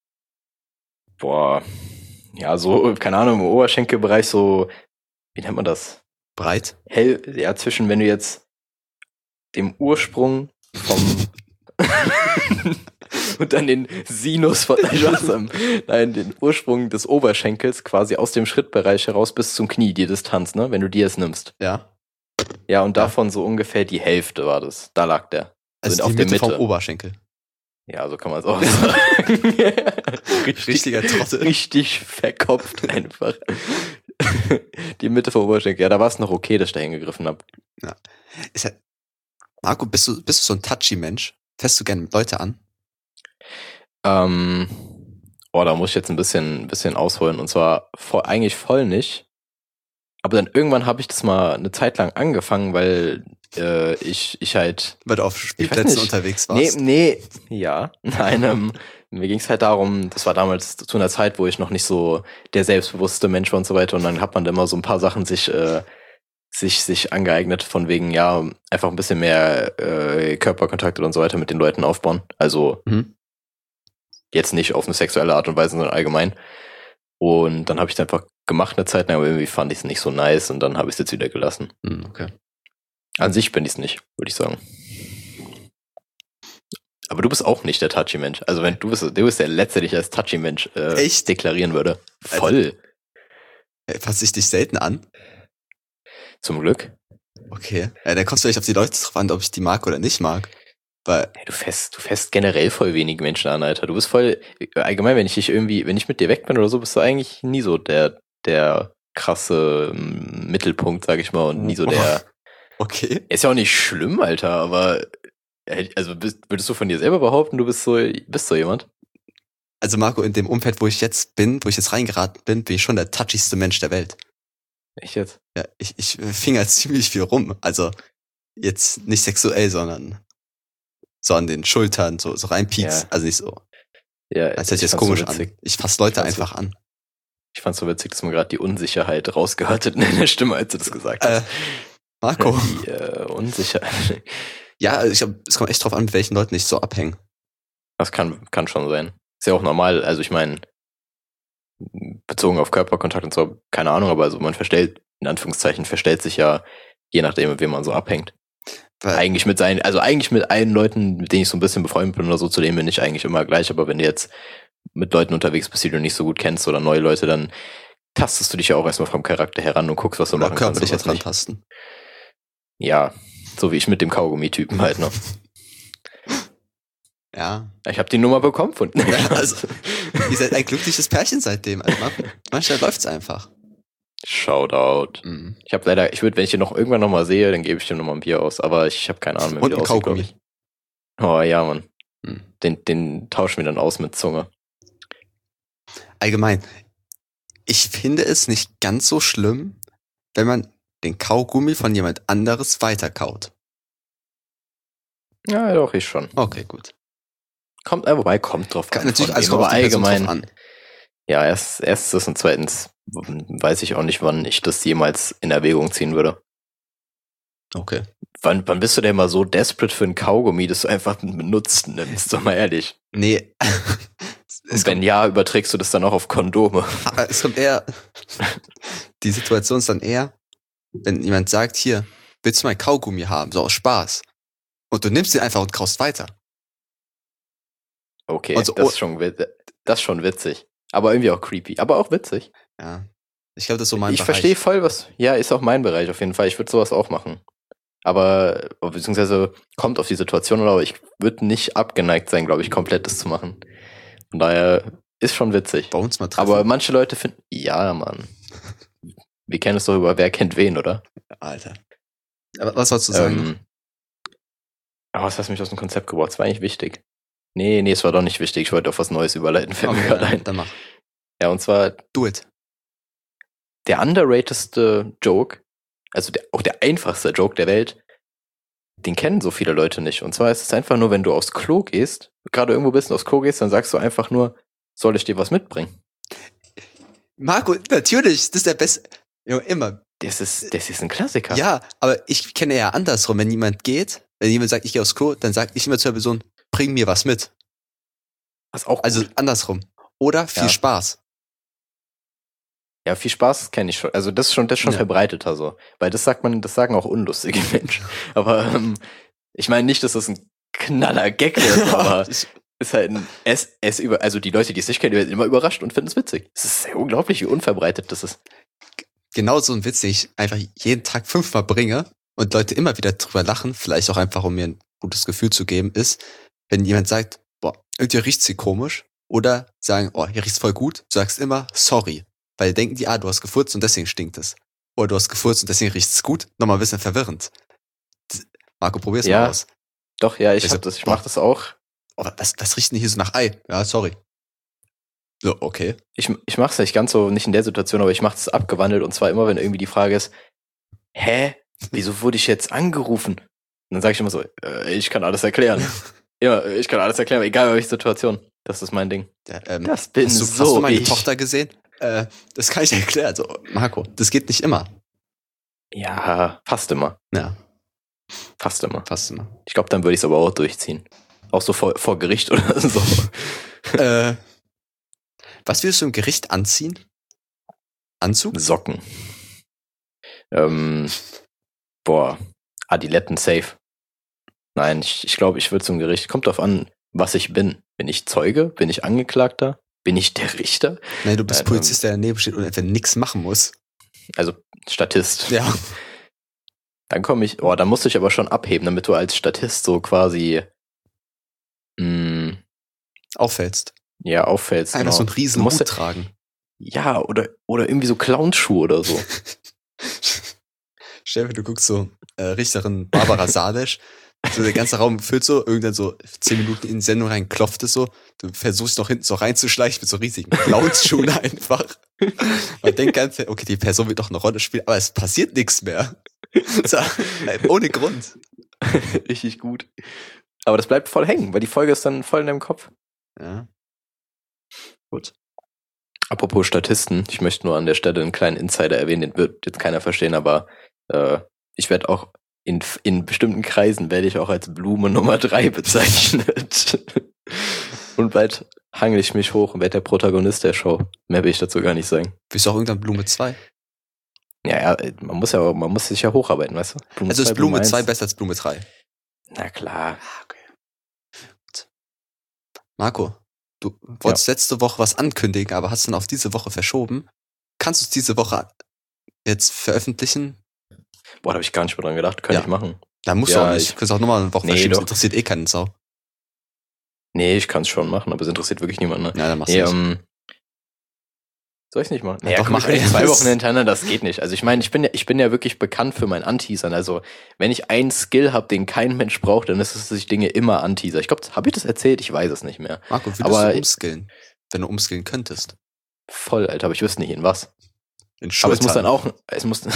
so, keine Ahnung, im Oberschenkelbereich so... Wie nennt man das? Breit? Hell, ja, zwischen, wenn du jetzt dem Ursprung vom und dann den Sinus von den Ursprung des Oberschenkels quasi aus dem Schrittbereich heraus bis zum Knie, die Distanz, ne, wenn du die jetzt nimmst. Ja. Ja, und davon so ungefähr die Hälfte war das. Da lag der. Also auf der Mitte vom Oberschenkel. Ja, so kann man es auch sagen. Richtiger Trottel. Richtig verkopft einfach. Die Mitte vom Oberschenkel. Ja, da war es noch okay, dass ich da hingegriffen habe. Ja. Marco, bist du so ein touchy-Mensch? Fährst du gerne Leute an? Da muss ich jetzt ein bisschen ausholen. Und zwar eigentlich voll nicht. Aber dann irgendwann habe ich das mal eine Zeit lang angefangen, weil ich halt... Weil du auf Spielplätzen unterwegs warst? Nein, mir ging es halt darum, das war damals zu einer Zeit, wo ich noch nicht so der selbstbewusste Mensch war und so weiter. Und dann hat man da immer so ein paar Sachen sich angeeignet, von wegen, ja, einfach ein bisschen mehr Körperkontakt und so weiter mit den Leuten aufbauen. Also jetzt nicht auf eine sexuelle Art und Weise, sondern allgemein. Und dann habe ich es einfach gemacht eine Zeit lang, aber irgendwie fand ich es nicht so nice und dann habe ich es jetzt wieder gelassen. Okay. An sich bin ich es nicht, würde ich sagen. Aber du bist auch nicht der Touchy-Mensch. Also wenn du bist der Letzte, der dich als Touchy-Mensch Echt? deklarieren würde. Voll. Fass ich dich selten an? Zum Glück. Okay. Ja, dann kommst du vielleicht auf die Leute drauf an, ob ich die mag oder nicht mag. Weil, Hey, du fährst generell voll wenige Menschen an, Alter. Du bist voll, allgemein, wenn ich mit dir weg bin oder so, bist du eigentlich nie so der krasse Mittelpunkt, sag ich mal, und nie so der. okay. Ist ja auch nicht schlimm, Alter, aber also würdest du von dir selber behaupten, du bist so jemand? Also Marco, in dem Umfeld, wo ich jetzt reingeraten bin, bin ich schon der touchigste Mensch der Welt. Echt jetzt? Ja, ich finger ziemlich viel rum. Also jetzt nicht sexuell, sondern so an den Schultern, so reinpiekst. Ja. Also nicht so. Ja, Das hört sich jetzt fand's so komisch witzig. an. Ich fass Leute Ich fand's einfach an. Ich fand's so witzig, dass man gerade die Unsicherheit rausgehört hat in der Stimme, als du das gesagt hast. Marco. Die Unsicherheit. Ja, also es kommt echt drauf an, mit welchen Leuten ich so abhänge. Das kann schon sein. Ist ja auch normal, also ich meine, bezogen auf Körperkontakt und so, keine Ahnung, aber also man verstellt sich ja, je nachdem, mit wem man so abhängt. Weil, Eigentlich mit allen Leuten, mit denen ich so ein bisschen befreundet bin oder so, zu denen bin ich eigentlich immer gleich, aber wenn du jetzt mit Leuten unterwegs bist, die du nicht so gut kennst oder neue Leute, dann tastest du dich ja auch erstmal vom Charakter heran und guckst, was du machen kannst. körperlich und was jetzt nicht. rantasten. Ja, so wie ich mit dem Kaugummi-Typen halt, ne? Ja. Ich habe die Nummer bekommen von. Ja, also, ihr seid ein glückliches Pärchen seitdem. Also manchmal läuft's einfach. Shoutout. Mhm. Wenn ich ihn noch irgendwann nochmal sehe, dann gebe ich dem nochmal ein Bier aus, aber ich habe keine Ahnung mehr, Und wie ein der aussieht, glaub Kaugummi. ich. Oh ja, Mann. Mhm. Den tauschen wir dann aus mit Zunge. Allgemein, ich finde es nicht ganz so schlimm, wenn man den Kaugummi von jemand anderes weiterkaut. Ja, doch, ich schon. Okay, gut. Kommt drauf an. Natürlich, von also wem, kommt aber auf die Person allgemein. drauf an. Ja, erstens und zweitens weiß ich auch nicht, wann ich das jemals in Erwägung ziehen würde. Okay. Wann bist du denn mal so desperate für ein Kaugummi, dass du einfach benutzt nimmst, doch mal ehrlich. Nee. Und wenn ja, überträgst du das dann auch auf Kondome. Es kommt eher, die Situation ist dann eher, wenn jemand sagt, hier, willst du mal Kaugummi haben, so aus Spaß. Und du nimmst ihn einfach und kaust weiter. Okay, Also, das ist schon witzig. Aber irgendwie auch creepy. Aber auch witzig. Ja. Ich glaube, das ist so mein Ich Bereich. verstehe voll ja, ist auch mein Bereich auf jeden Fall. Ich würde sowas auch machen. Aber, beziehungsweise kommt auf die Situation, aber ich würde nicht abgeneigt sein, glaube ich, komplett das zu machen. Von daher ist schon witzig. Bei uns mal treffen. Aber manche Leute finden, ja, Mann. Wir kennen es doch über wer kennt wen, oder? Alter. Aber was sollst du sagen? Was hast du mich aus dem Konzept gebracht? Das war eigentlich wichtig. Nee, es war doch nicht wichtig. Ich wollte auf was Neues überleiten. Fällt mir gerade ein. Dann mach. Ja, und zwar Do it. der underratedste Joke, also auch der einfachste Joke der Welt, den kennen so viele Leute nicht. Und zwar ist es einfach nur, wenn du aufs Klo gehst, gerade irgendwo bist und aufs Klo gehst, dann sagst du einfach nur, soll ich dir was mitbringen? Marco, natürlich, das ist der beste. Ja, immer. Das ist ein Klassiker. Ja, aber ich kenne eher andersrum. Wenn jemand sagt, ich gehe aufs Klo, dann sage ich immer zur Person, bring mir was mit. Was auch Also gut. andersrum. Oder viel Ja. Spaß. Ja, viel Spaß kenne ich schon. Also das ist schon Ja. verbreiteter so. Weil das sagen auch unlustige Menschen. Aber ich meine nicht, dass das ein knaller Gag ist, aber ist halt also die Leute, die es nicht kennen, die werden immer überrascht und finden es witzig. Es ist sehr unglaublich, wie unverbreitet das ist. Genau so ein Witz, den ich einfach jeden Tag 5-mal bringe und Leute immer wieder drüber lachen, vielleicht auch einfach, um mir ein gutes Gefühl zu geben, ist, wenn jemand sagt, boah, irgendwie riecht's hier komisch, oder sagen, oh, hier riecht's voll gut, du sagst immer, sorry, weil denken die, du hast gefurzt und deswegen stinkt es. Oder du hast gefurzt und deswegen riecht's gut, nochmal ein bisschen verwirrend. Marco, probier's Ja. mal aus. Doch, ja, ich Also, mach das auch. Oh, was riecht denn hier so nach Ei? Ja, sorry. So, okay. Ich mach's nicht ganz so, nicht in der Situation, aber ich mach's abgewandelt und zwar immer, wenn irgendwie die Frage ist, wieso wurde ich jetzt angerufen? Und dann sage ich immer so, ich kann alles erklären. Ja, ich kann alles erklären, egal welche Situation. Das ist mein Ding. Ja, Das bin hast so du meine ich. Tochter gesehen? Das kann ich dir erklären. So, Marco, das geht nicht immer. Ja, fast immer. Ja, Fast immer. fast immer. Ich glaube, dann würde ich es aber auch durchziehen. Auch so vor Gericht oder so. Was würdest du im Gericht anziehen, Anzug? Socken. Adiletten safe. Nein, ich glaube, ich würde zum Gericht. Kommt drauf an, was ich bin. Bin ich Zeuge? Bin ich Angeklagter? Bin ich der Richter? Nein, du bist Polizist, der daneben steht und einfach nichts machen muss. Also Statist. Ja. Dann dann musste ich aber schon abheben, damit du als Statist so quasi Auffällst. ja, auffällst. Einfach so einen riesen Musst Hut du- tragen. Ja, oder irgendwie so Clownschuhe oder so. Stell dir, du guckst so Richterin Barbara Salisch, so der ganze Raum füllt so, irgendwann so 10 Minuten in die Sendung rein, klopft es so, du versuchst noch hinten so reinzuschleichen mit so riesigen Clownsschuhen einfach. Man denkt ganz, okay, die Person wird doch eine Rolle spielen, aber es passiert nichts mehr. So, ohne Grund. Richtig gut. Aber das bleibt voll hängen, weil die Folge ist dann voll in deinem Kopf. Ja. Gut. Apropos Statisten, ich möchte nur an der Stelle einen kleinen Insider erwähnen, den wird jetzt keiner verstehen, aber ich werde auch in bestimmten Kreisen werde ich auch als Blume Nummer 3 bezeichnet. Und bald hangel ich mich hoch und werde der Protagonist der Show. Mehr will ich dazu gar nicht sagen. Bist du auch irgendwann Blume 2? Ja, man muss sich ja hocharbeiten, weißt du? Also ist Blume 2 1. besser als Blume 3? Na klar. Marco, du wolltest letzte Woche was ankündigen, aber hast dann auf diese Woche verschoben. Kannst du es diese Woche jetzt veröffentlichen? Boah, da habe ich gar nicht mehr dran gedacht. Könnte Ja. ich machen. Da musst du auch nicht. Du kannst auch nochmal eine Woche Nee, verschieben. Das doch. interessiert eh keinen Sau. Nee, ich kann es schon machen, aber es interessiert wirklich niemanden. Ne? Ja, dann machst du nicht. Soll ich nicht machen? Ja, doch, komm, mach ich bin ey. 2 Wochen hintereinander, das geht nicht. Also ich meine, ich bin ja wirklich bekannt für mein Anteasern. Also wenn ich einen Skill habe, den kein Mensch braucht, dann ist es, dass ich Dinge immer anteaser. Ich glaube, habe ich das erzählt? Ich weiß es nicht mehr. Marco, würdest aber- du umskillen? Wenn du umskillen könntest. Voll, Alter, aber ich wüsste nicht in was. In Aber es muss dann Schultern. auch,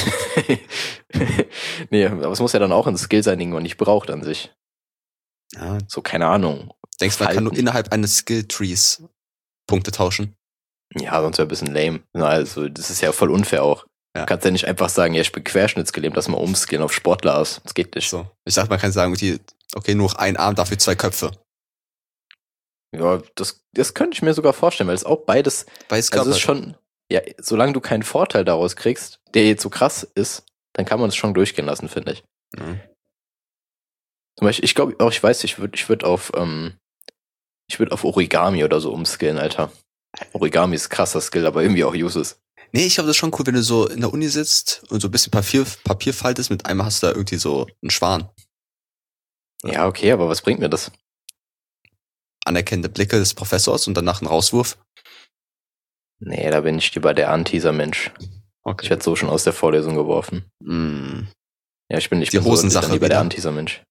nee, aber es muss ja dann auch ein Skill sein, den man nicht braucht an sich. Ja, So, keine Ahnung. denkst du, man kann nur Falten. innerhalb eines Skill-Trees Punkte tauschen? Ja, sonst wäre ein bisschen lame. Na, also, das ist ja voll unfair auch. Ja. Du kannst ja nicht einfach sagen, ja, ich bin querschnittsgelähmt, lass mal umskillen auf Sportler aus. Das geht nicht. So. Ich dachte, man kann sagen, okay, nur noch ein Arm, dafür 2 Köpfe. Ja, das könnte ich mir sogar vorstellen, weil es auch beides, Weiß also es ist schon, ja, solange du keinen Vorteil daraus kriegst, der jetzt so krass ist, dann kann man es schon durchgehen lassen, finde ich. Ja. Zum Beispiel, ich glaube, auch ich weiß, ich würde auf Origami oder so umskillen, Alter. Origami ist krasser Skill, aber irgendwie auch useless. Nee, ich glaube, das ist schon cool, wenn du so in der Uni sitzt und so ein bisschen Papier faltest, mit einmal hast du da irgendwie so einen Schwan. Ja, okay, aber was bringt mir das? Anerkennende Blicke des Professors und danach ein Rauswurf. Nee, da bin ich lieber der Anteaser-Mensch. Ich werde so schon aus der Vorlesung geworfen. Mm. Ja, ich bin Die so Hosensache dann lieber wieder. der Anteaser-Mensch.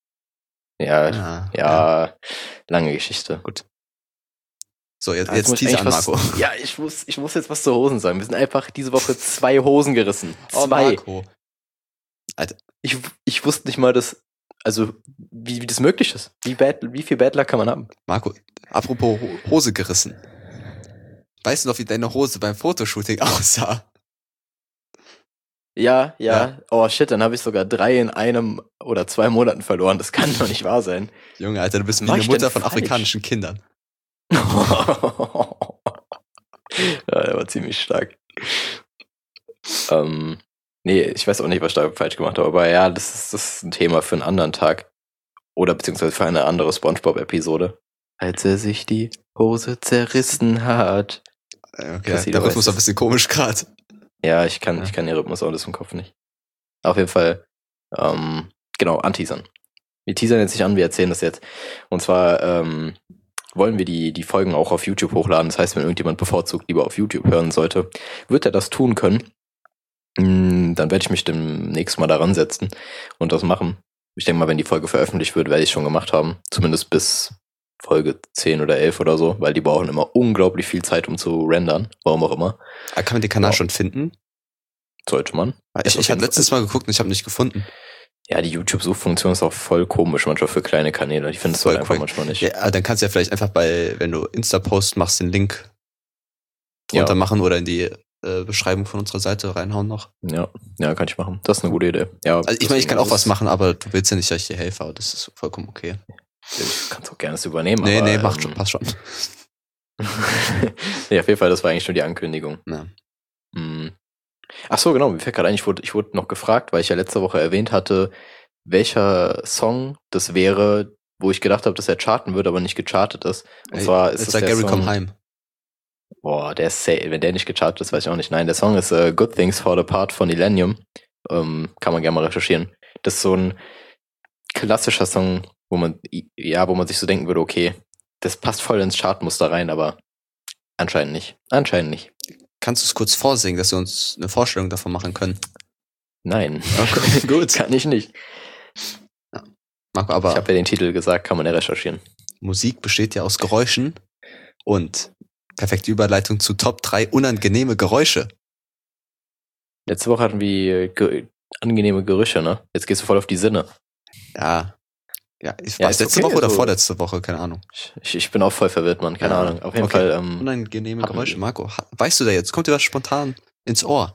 Ja, lange Geschichte. So, jetzt muss ich Teaser an eigentlich Marco. Ja, ich muss jetzt was zu Hosen sagen. Wir sind einfach diese Woche 2 Hosen gerissen. 2. Marco. Ich wusste nicht mal, dass, also, wie das möglich ist. Wie viel Battler kann man haben? Marco, apropos Hose gerissen. Weißt du noch, wie deine Hose beim Fotoshooting aussah? Ja. Ja. Oh shit, dann habe ich sogar 3 in einem oder 2 Monaten verloren. Das kann doch nicht wahr sein. Junge, Alter, du bist wie Was eine ich Mutter denn von falsch? afrikanischen Kindern. Ja, der war ziemlich stark. Nee, ich weiß auch nicht, was ich da falsch gemacht habe, aber ja, das ist ein Thema für einen anderen Tag. Oder beziehungsweise für eine andere Spongebob-Episode. Als er sich die Hose zerrissen hat. Okay, Chrissy, der du Rhythmus weißt war ein bisschen komisch gerade. Ja, ich kann den Rhythmus auch das im Kopf nicht. Auf jeden Fall, genau, anteasern. Wir teasern jetzt nicht an, wir erzählen das jetzt. Und zwar wollen wir die Folgen auch auf YouTube hochladen. Das heißt, wenn irgendjemand bevorzugt lieber auf YouTube hören sollte, wird er das tun können. Dann werde ich mich demnächst mal daran setzen und das machen. Ich denke mal, wenn die Folge veröffentlicht wird, werde ich es schon gemacht haben. Zumindest bis Folge 10 oder 11 oder so, weil die brauchen immer unglaublich viel Zeit, um zu rendern. Warum auch immer. Kann man den Kanal Ja. schon finden? Sollte man. Ich habe letztens mal geguckt und ich habe nicht gefunden. Ja, die YouTube-Suchfunktion ist auch voll komisch manchmal für kleine Kanäle. Ich finde es Voll halt einfach korrekt. manchmal nicht. Ja, dann kannst du ja vielleicht einfach wenn du Insta-Post machst, den Link drunter Ja. machen oder in die Beschreibung von unserer Seite reinhauen noch. Ja, kann ich machen. Das ist eine gute Idee. Ja, Also ich meine, ich kann auch was machen, aber du willst ja nicht, dass ich dir helfe, aber das ist vollkommen okay. Ich kann es auch gerne übernehmen. Nee, aber, macht schon, passt schon. Nee, auf jeden Fall, das war eigentlich schon die Ankündigung. Ja. Ach so, genau, mir fällt gerade ein, ich wurde noch gefragt, weil ich ja letzte Woche erwähnt hatte, welcher Song das wäre, wo ich gedacht habe, dass er charten würde, aber nicht gechartet ist. Und zwar ist es der Gary Song... Come Heim. Boah, der ist safe. Wenn der nicht gechartet ist, weiß ich auch nicht. Nein, der Song ist Good Things Fall Apart von Illenium. Kann man gerne mal recherchieren. Das ist so ein klassischer Song, wo man sich so denken würde, okay, das passt voll ins Chartmuster rein, aber anscheinend nicht. Anscheinend nicht. Kannst du es kurz vorsingen, dass wir uns eine Vorstellung davon machen können? Nein. Okay, gut. Kann ich nicht. Ja. Marco, aber ich habe ja den Titel gesagt, kann man ja recherchieren. Musik besteht ja aus Geräuschen und perfekte Überleitung zu Top 3 unangenehme Geräusche. Letzte Woche hatten wir angenehme Gerüche, ne? Jetzt gehst du voll auf die Sinne. Ja. War es letzte Woche oder vorletzte Woche? Keine Ahnung. Ich bin auch voll verwirrt, Mann. Keine Ahnung. Auf jeden Fall. Unangenehme Geräusche. Marco, weißt du da jetzt? Kommt dir was spontan ins Ohr?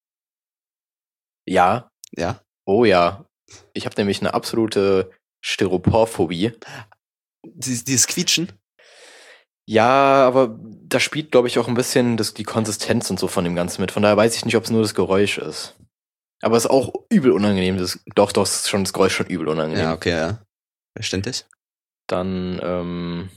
Ja. Ja? Oh ja. Ich habe nämlich eine absolute Styroporphobie. Dieses Quietschen? Ja, aber da spielt, glaube ich, auch ein bisschen die Konsistenz und so von dem Ganzen mit. Von daher weiß ich nicht, ob es nur das Geräusch ist. Aber es ist auch übel unangenehm. Doch, ist schon das Geräusch schon übel unangenehm. Ja, okay, ja. Verständlich. Dann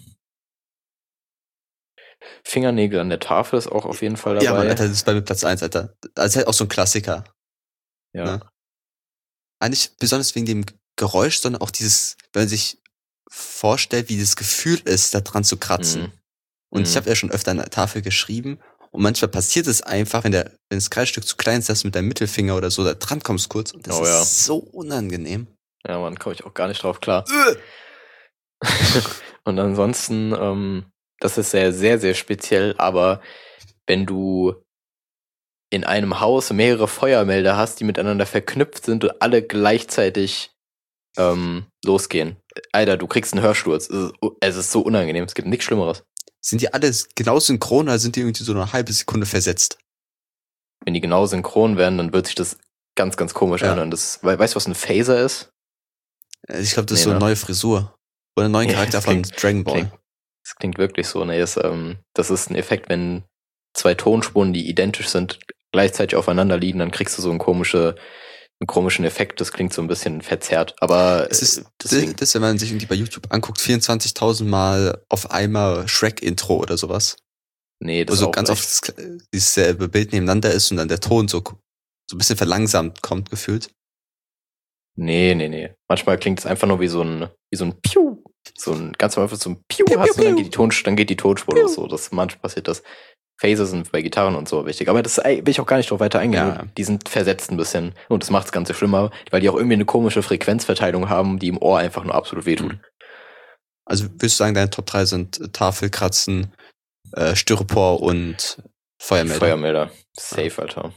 Fingernägel an der Tafel ist auch auf jeden Fall dabei. Ja, Mann, Alter, das ist bei mir Platz 1, Alter. Das ist halt auch so ein Klassiker. Ja. Ne? Eigentlich besonders wegen dem Geräusch, sondern auch dieses, wenn man sich vorstellt, wie das Gefühl ist, da dran zu kratzen. Und ich habe ja schon öfter an der Tafel geschrieben und manchmal passiert es einfach, wenn das Kreisstück zu klein ist, dass du mit deinem Mittelfinger oder so da dran kommst kurz und das ist so unangenehm. Ja, man, komme ich auch gar nicht drauf klar. Und ansonsten, das ist sehr, sehr, sehr speziell, aber wenn du in einem Haus mehrere Feuermelder hast, die miteinander verknüpft sind und alle gleichzeitig losgehen. Alter, du kriegst einen Hörsturz. Es ist so unangenehm, es gibt nichts Schlimmeres. Sind die alle genau synchron oder sind die irgendwie so eine halbe Sekunde versetzt? Wenn die genau synchron werden, dann wird sich das ganz, ganz komisch anhören. Weißt du, was ein Phaser ist? Ich glaube, das ist so eine neue Frisur. Oder ein neuer Charakter von Dragon Ball. Das klingt wirklich so. Nee, das ist ein Effekt, wenn zwei Tonspuren, die identisch sind, gleichzeitig aufeinander liegen, dann kriegst du so einen komischen Effekt. Das klingt so ein bisschen verzerrt. Aber es ist das, wenn man sich irgendwie bei YouTube anguckt, 24.000 Mal auf einmal Shrek-Intro oder sowas. Nee, das ist also auch ganz oft dieselbe Bild nebeneinander ist und dann der Ton so ein bisschen verlangsamt kommt, gefühlt. Nee. Manchmal klingt es einfach nur wie so ein Piu. Ganz einfach so ein Piu hast und dann geht die Tonspur los. So, manchmal passiert das. Phaser sind bei Gitarren und so wichtig. Aber das will ich auch gar nicht drauf weiter eingehen. Ja. Die sind versetzt ein bisschen. Und das macht das Ganze schlimmer, weil die auch irgendwie eine komische Frequenzverteilung haben, die im Ohr einfach nur absolut wehtut. Also würdest du sagen, deine Top 3 sind Tafelkratzen, Styropor und Feuermelder? Feuermelder. Safe, Alter.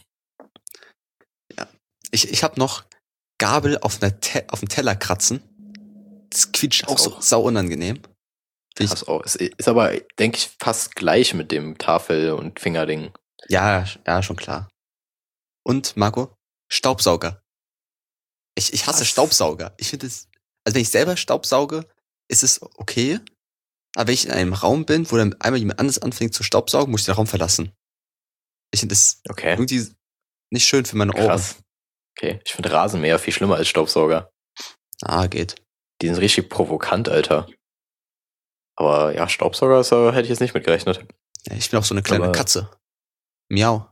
Ja. Ich habe noch Gabel auf dem Teller kratzen. Das quietscht auch so sau unangenehm. Es ist aber, denke ich, fast gleich mit dem Tafel- und Fingerding. Ja, schon klar. Und, Marco, Staubsauger. Ich hasse Staubsauger. Ich finde es, also wenn ich selber staubsauge, ist es okay. Aber wenn ich in einem Raum bin, wo dann einmal jemand anderes anfängt zu staubsaugen, muss ich den Raum verlassen. Ich finde das irgendwie nicht schön für meine Ohren. Krass. Okay, ich finde Rasenmäher viel schlimmer als Staubsauger. Geht. Die sind richtig provokant, Alter. Aber ja, Staubsauger hätte ich jetzt nicht mitgerechnet. Ja, ich bin auch so eine kleine Katze. Miau.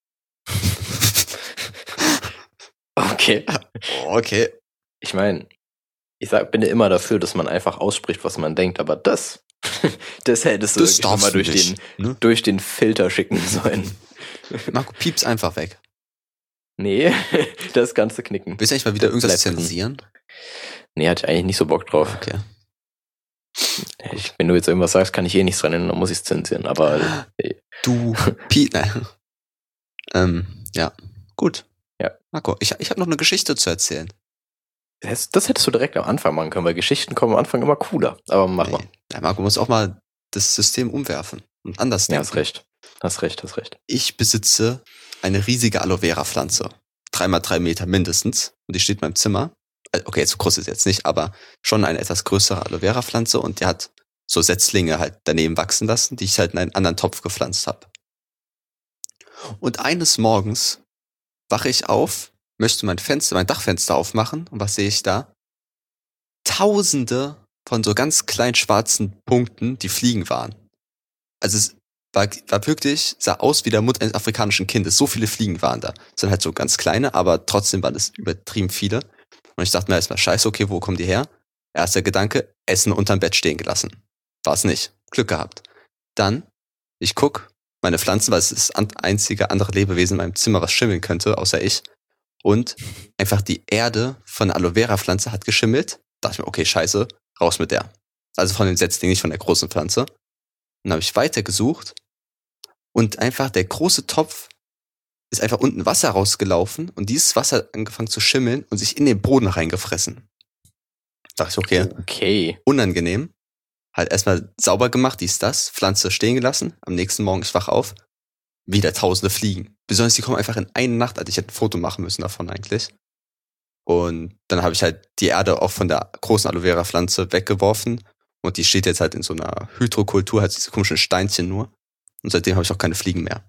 Okay. Okay. Ich meine, bin ja immer dafür, dass man einfach ausspricht, was man denkt, aber das hättest du wirklich mal durch den Filter schicken sollen. Marco, pieps einfach weg. Nee, das ganze Knicken. Willst du eigentlich mal wieder irgendwas zensieren? Nee, hatte ich eigentlich nicht so Bock drauf. Okay. Wenn du jetzt irgendwas sagst, kann ich nichts dran ändern, dann muss ich es zensieren, aber... Du ja, gut. Ja. Marco, ich habe noch eine Geschichte zu erzählen. Das hättest du direkt am Anfang machen können, weil Geschichten kommen am Anfang immer cooler. Aber mach mal. Ja, Marco muss auch mal das System umwerfen und anders denken. Ja, hast recht. Ich besitze eine riesige Aloe Vera Pflanze. 3x3 Meter mindestens. Und die steht in meinem Zimmer. Okay, so groß ist jetzt nicht, aber schon eine etwas größere Aloe Vera Pflanze und die hat so Setzlinge halt daneben wachsen lassen, die ich halt in einen anderen Topf gepflanzt habe. Und eines Morgens wache ich auf, möchte mein Dachfenster aufmachen und was sehe ich da? Tausende von so ganz kleinen schwarzen Punkten, die Fliegen waren. Also es war wirklich, sah aus wie der Mund eines afrikanischen Kindes. So viele Fliegen waren da. Es sind halt so ganz kleine, aber trotzdem waren es übertrieben viele. Und ich dachte mir erstmal, scheiße, okay, wo kommen die her? Erster Gedanke, Essen unterm Bett stehen gelassen. War es nicht. Glück gehabt. Dann, ich guck, meine Pflanzen, weil es ist das einzige andere Lebewesen in meinem Zimmer, was schimmeln könnte, außer ich. Und einfach die Erde von der Aloe Vera Pflanze hat geschimmelt. Dachte ich mir, okay, scheiße, raus mit der. Also von dem Setzling, nicht von der großen Pflanze. Dann habe ich weitergesucht und einfach der große Topf ist einfach unten Wasser rausgelaufen und dieses Wasser hat angefangen zu schimmeln und sich in den Boden reingefressen. Dachte ich, okay, unangenehm. Halt erstmal sauber gemacht, das, Pflanze stehen gelassen. Am nächsten Morgen, ich wache auf, wieder tausende Fliegen. Besonders die kommen einfach in eine Nacht, also ich hätte ein Foto machen müssen davon eigentlich. Und dann habe ich halt die Erde auch von der großen Aloe Vera Pflanze weggeworfen. Und die steht jetzt halt in so einer Hydrokultur, halt diese komischen Steinchen nur. Und seitdem habe ich auch keine Fliegen mehr.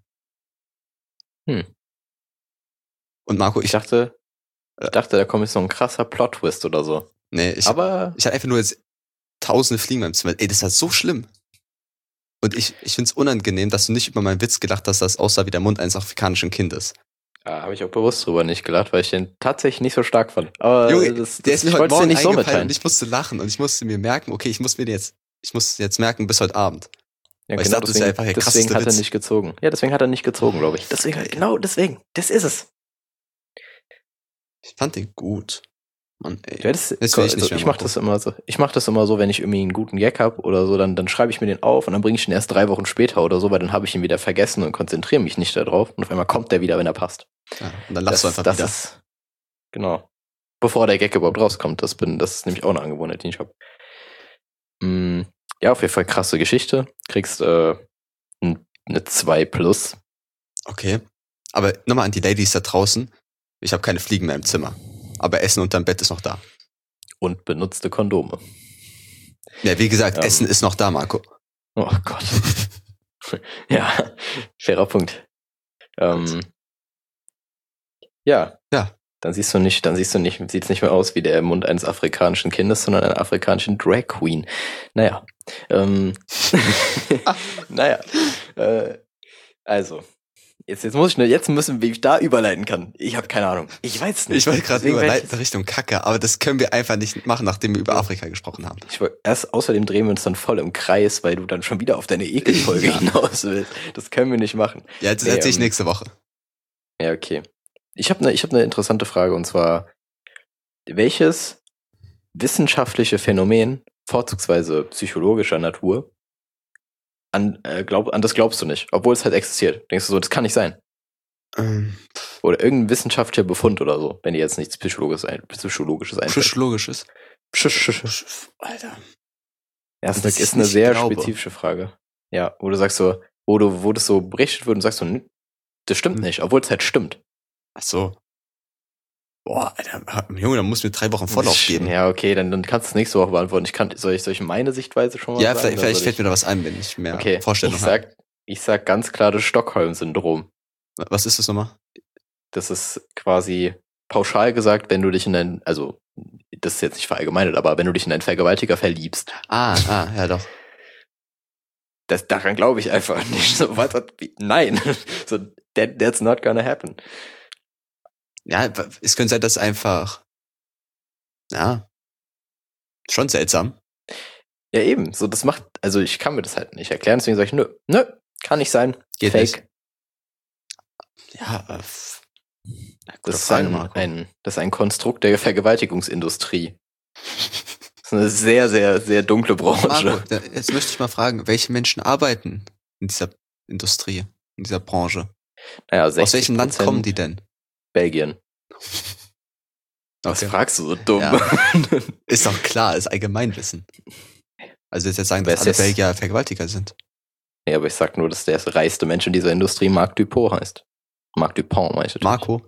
Und Marco, Ich dachte, da kommt jetzt so ein krasser Plot-Twist oder so. Nee, ich hatte einfach nur jetzt tausende Fliegen in meinem Zimmer. Ey, das war so schlimm. Und ich finde es unangenehm, dass du nicht über meinen Witz gelacht hast, dass das aussah wie der Mund eines afrikanischen Kindes. Ja, habe ich auch bewusst drüber nicht gelacht, weil ich den tatsächlich nicht so stark fand. Aber Junge, der ist mir ich heute wollte es dir Morgen nicht so eingefallen mitteilen. und ich musste lachen und ich musste mir merken, okay, ich muss jetzt merken bis heute Abend. Ja, weil genau, ich dachte, das ist einfach der deswegen krasseste hat er Witz. nicht gezogen. Ja, deswegen hat er nicht gezogen, glaube ich. Deswegen. Das ist es. Ich fand den gut. Mann, ey. Ja, das will ich nicht mehr ich mach machen. das immer so. Ich mache das immer so, wenn ich irgendwie einen guten Gag habe oder so, dann schreibe ich mir den auf und dann bringe ich ihn erst 3 Wochen später oder so, weil dann habe ich ihn wieder vergessen und konzentriere mich nicht darauf und auf einmal kommt der wieder, wenn er passt. Ja, und dann lachst du einfach wieder. Genau. Bevor der Gag überhaupt rauskommt. Das ist nämlich auch eine Angewohnheit, die ich habe. Ja, auf jeden Fall krasse Geschichte. Kriegst eine 2+. Okay. Aber nochmal an die Ladies da draußen. Ich habe keine Fliegen mehr im Zimmer. Aber Essen unterm Bett ist noch da. Und benutzte Kondome. Ja, wie gesagt, Essen ist noch da, Marco. Oh Gott. Ja, fairer Punkt. Ja. Dann sieht's nicht mehr aus wie der Mund eines afrikanischen Kindes, sondern einer afrikanischen Drag Queen. Naja. Also. Jetzt müssen wir da überleiten kann. Ich habe keine Ahnung. Ich weiß nicht. Ich wollte gerade überleiten Richtung Kacke, aber das können wir einfach nicht machen, nachdem wir über Afrika gesprochen haben. Außerdem drehen wir uns dann voll im Kreis, weil du dann schon wieder auf deine Ekelfolge hinaus willst. Das können wir nicht machen. Ja, das erzähle ich nächste Woche. Ja, okay. Ich habe eine interessante Frage und zwar, welches wissenschaftliche Phänomen, vorzugsweise psychologischer Natur, an das glaubst du nicht, obwohl es halt existiert. Denkst du so, das kann nicht sein? Oder irgendein wissenschaftlicher Befund oder so, wenn dir jetzt nichts Psychologisches einfällt. Psychologisches? Alter. Ja, das ist eine sehr spezifische Frage. Ja, wo du sagst so, wo das so berichtet wird und sagst so, das stimmt nicht, obwohl es halt stimmt. Ach so. Boah, Alter, Junge, da musst du mir 3 Wochen Vorlauf geben. Ja, okay, dann kannst du es nächste Woche beantworten. Soll ich meine Sichtweise schon mal sagen? Ja, vielleicht fällt mir da was ein, wenn ich mehr Vorstellungen habe. Ich sag ganz klar das Stockholm-Syndrom. Was ist das nochmal? Das ist quasi pauschal gesagt, wenn du dich also, das ist jetzt nicht verallgemeinert, aber wenn du dich in einen Vergewaltiger verliebst. Ja doch. Daran glaube ich einfach nicht. So, nein. So, that's not gonna happen. Ja, es könnte sein, dass einfach, ja, schon seltsam. Ja, eben. So, also ich kann mir das halt nicht erklären, deswegen sage ich, nö, kann nicht sein. Geht Fake. nicht. Ja, das ist ein Konstrukt der Vergewaltigungsindustrie. Das ist eine sehr, sehr, sehr dunkle Branche. Marco, jetzt möchte ich mal fragen, welche Menschen arbeiten in dieser Industrie, in dieser Branche? Naja, aus welchem Land kommen die denn? Belgien. Was fragst du so dumm? Ja. Ist doch klar, ist Allgemeinwissen. Also jetzt sagen, dass alle Belgier Vergewaltiger sind. Ja, aber ich sag nur, dass der reichste Mensch in dieser Industrie Marc Dupont heißt. Marc Dupont meinst du? Marco?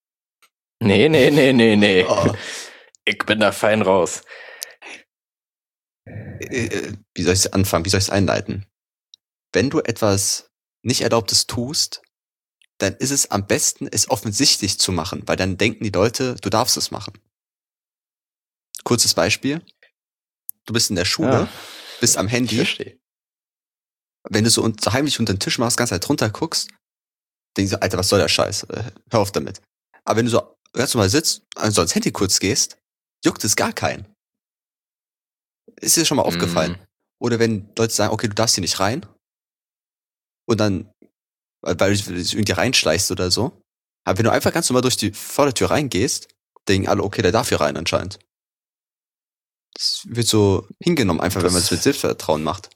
Nee. Oh. Ich bin da fein raus. Wie soll ich anfangen? Wie soll ich es einleiten? Wenn du etwas nicht Erlaubtes tust, dann ist es am besten, es offensichtlich zu machen, weil dann denken die Leute, du darfst es machen. Kurzes Beispiel. Du bist in der Schule, bist am Ich Handy. verstehe. Wenn du so heimlich unter den Tisch machst, ganz halt runter guckst, denkst du, Alter, was soll der Scheiß? Hör auf damit. Aber wenn du so ganz normal sitzt, also ans Handy kurz gehst, juckt es gar keinen. Ist dir schon mal aufgefallen? Oder wenn Leute sagen, okay, du darfst hier nicht rein, und dann, weil du irgendwie reinschleichst oder so, aber wenn du einfach ganz normal durch die Vordertür reingehst, denken alle, okay, der darf hier rein anscheinend. Das wird so hingenommen, einfach wenn man es mit Selbstvertrauen macht.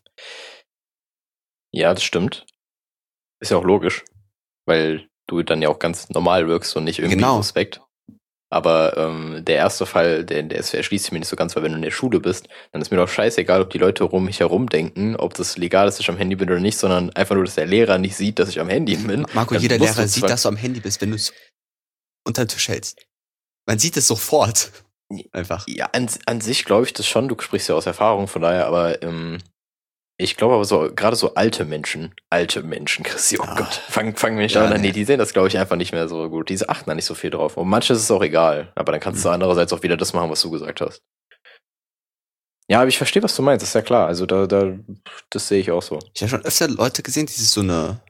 Ja, das stimmt. Ist ja auch logisch, weil du dann ja auch ganz normal wirkst und nicht irgendwie Genau. suspekt. Aber der erste Fall, der erschließt sich mir nicht so ganz, weil wenn du in der Schule bist, dann ist mir doch scheißegal, ob die Leute um mich herum denken, ob das legal ist, dass ich am Handy bin oder nicht, sondern einfach nur, dass der Lehrer nicht sieht, dass ich am Handy bin. Marco, Dann jeder musst Lehrer du sieht, zwar- dass du am Handy bist, wenn du es unter den Tisch hältst. Man sieht es sofort. Einfach. Ja, an sich glaube ich das schon, du sprichst ja aus Erfahrung, von daher, aber ich glaube aber so, gerade so alte Menschen, Christi, oh Ja. Gott, fangen wir nicht Ja, an, nee. nee, die sehen das glaube ich einfach nicht mehr so gut, die achten da nicht so viel drauf und manches ist es auch egal, aber dann kannst du andererseits auch wieder das machen, was du gesagt hast. Ja, aber ich verstehe, was du meinst, ist ja klar, also das sehe ich auch so. Ich habe schon öfter Leute gesehen, die sich so eine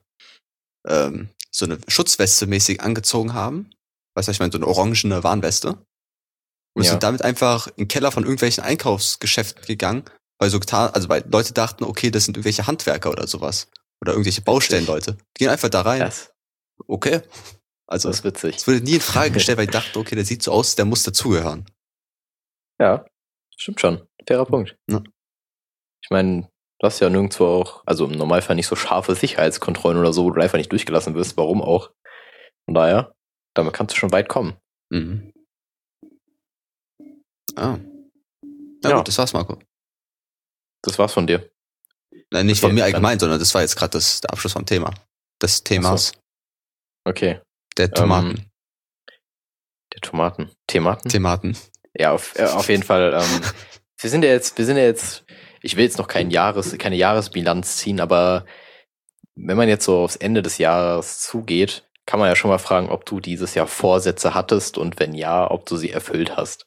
Schutzweste mäßig angezogen haben. Weißt du, ich meine, so eine orangene Warnweste. Und Ja. sind damit einfach in den Keller von irgendwelchen Einkaufsgeschäften gegangen, weil so getan, also weil Leute dachten, okay, das sind irgendwelche Handwerker oder sowas. Oder irgendwelche Baustellenleute. Die gehen einfach da rein. Das Okay. Also, ist witzig. es wurde nie in Frage gestellt, weil ich dachte, okay, der sieht so aus, der muss dazugehören. Ja, stimmt schon. Fairer Punkt. Ja. Ich meine, du hast ja nirgendwo auch, also im Normalfall nicht so scharfe Sicherheitskontrollen oder so, wo du einfach nicht durchgelassen wirst, warum auch. Von daher, damit kannst du schon weit kommen. Mhm. Ah. Ja, Ja. gut, das war's, Marco. Das war's von dir. Nein, nicht Okay, von mir dann- allgemein, sondern das war jetzt gerade der Abschluss vom Thema. Des Themas. Okay. Der Tomaten. Der Tomaten. Thematen? Tomaten. Ja, auf jeden Fall. Wir sind ja jetzt, ich will jetzt noch keine Jahresbilanz ziehen, aber wenn man jetzt so aufs Ende des Jahres zugeht, kann man ja schon mal fragen, ob du dieses Jahr Vorsätze hattest und wenn ja, ob du sie erfüllt hast.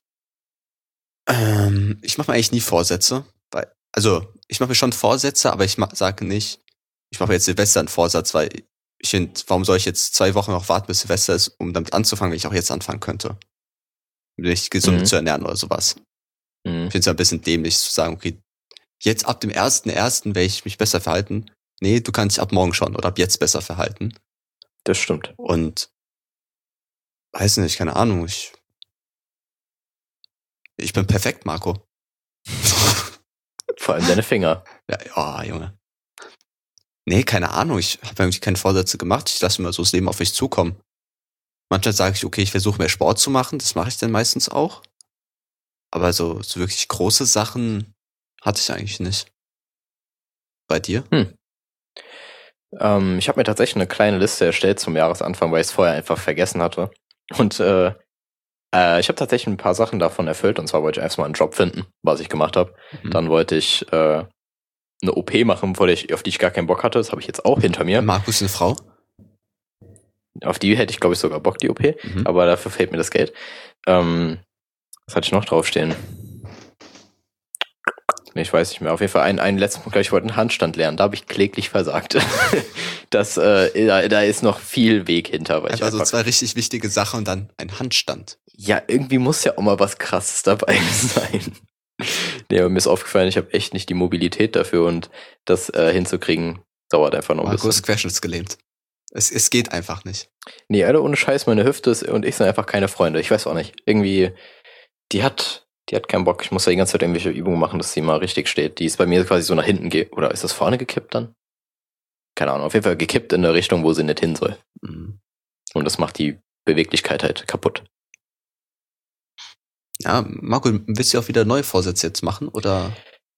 Ich mache mir eigentlich nie Vorsätze. Also, ich mache mir schon Vorsätze, aber ich sage nicht, ich mache mir jetzt Silvester einen Vorsatz, weil ich finde, warum soll ich jetzt 2 Wochen noch warten, bis Silvester ist, um damit anzufangen, wenn ich auch jetzt anfangen könnte? Mich gesund zu ernähren oder sowas. Mhm. Ich finde es ein bisschen dämlich zu sagen, okay, jetzt ab dem 1.1. werde ich mich besser verhalten. Nee, du kannst dich ab morgen schon oder ab jetzt besser verhalten. Das stimmt. Und weiß nicht, keine Ahnung, ich bin perfekt, Marco. Vor allem deine Finger. Ja, oh, Junge. Nee, keine Ahnung, ich habe irgendwie keine Vorsätze gemacht. Ich lasse immer so das Leben auf mich zukommen. Manchmal sage ich, okay, ich versuche mehr Sport zu machen, das mache ich dann meistens auch. Aber so wirklich große Sachen hatte ich eigentlich nicht. Bei dir? Ich habe mir tatsächlich eine kleine Liste erstellt zum Jahresanfang, weil ich es vorher einfach vergessen hatte. Und ich habe tatsächlich ein paar Sachen davon erfüllt. Und zwar wollte ich erstmal einen Job finden, was ich gemacht habe. Mhm. Dann wollte ich eine OP machen, auf die ich gar keinen Bock hatte. Das habe ich jetzt auch hinter mir. Markus eine Frau? Auf die hätte ich, glaube ich, sogar Bock, die OP. Mhm. Aber dafür fehlt mir das Geld. Was hatte ich noch draufstehen? Nee, ich weiß nicht mehr. Auf jeden Fall einen letzten Punkt, ich wollte einen Handstand lernen. Da habe ich kläglich versagt. Da ist noch viel Weg hinter. Weil ich Also einfach, 2 richtig wichtige Sachen und dann ein Handstand. ja, irgendwie muss ja auch mal was Krasses dabei sein. Nee, aber mir ist aufgefallen, ich habe echt nicht die Mobilität dafür und das hinzukriegen dauert einfach noch ein Marco bisschen. ist querschnittsgelähmt. Es geht einfach nicht. Nee, Alter, ohne Scheiß, meine Hüfte und ich sind einfach keine Freunde. Ich weiß auch nicht. Irgendwie, die hat keinen Bock. Ich muss ja die ganze Zeit irgendwelche Übungen machen, dass sie mal richtig steht. Die ist bei mir quasi so nach hinten oder ist das vorne gekippt dann? Keine Ahnung, auf jeden Fall gekippt in eine Richtung, wo sie nicht hin soll. Mhm. Und das macht die Beweglichkeit halt kaputt. Ja, Marco, willst du auch wieder neue Vorsätze jetzt machen, oder?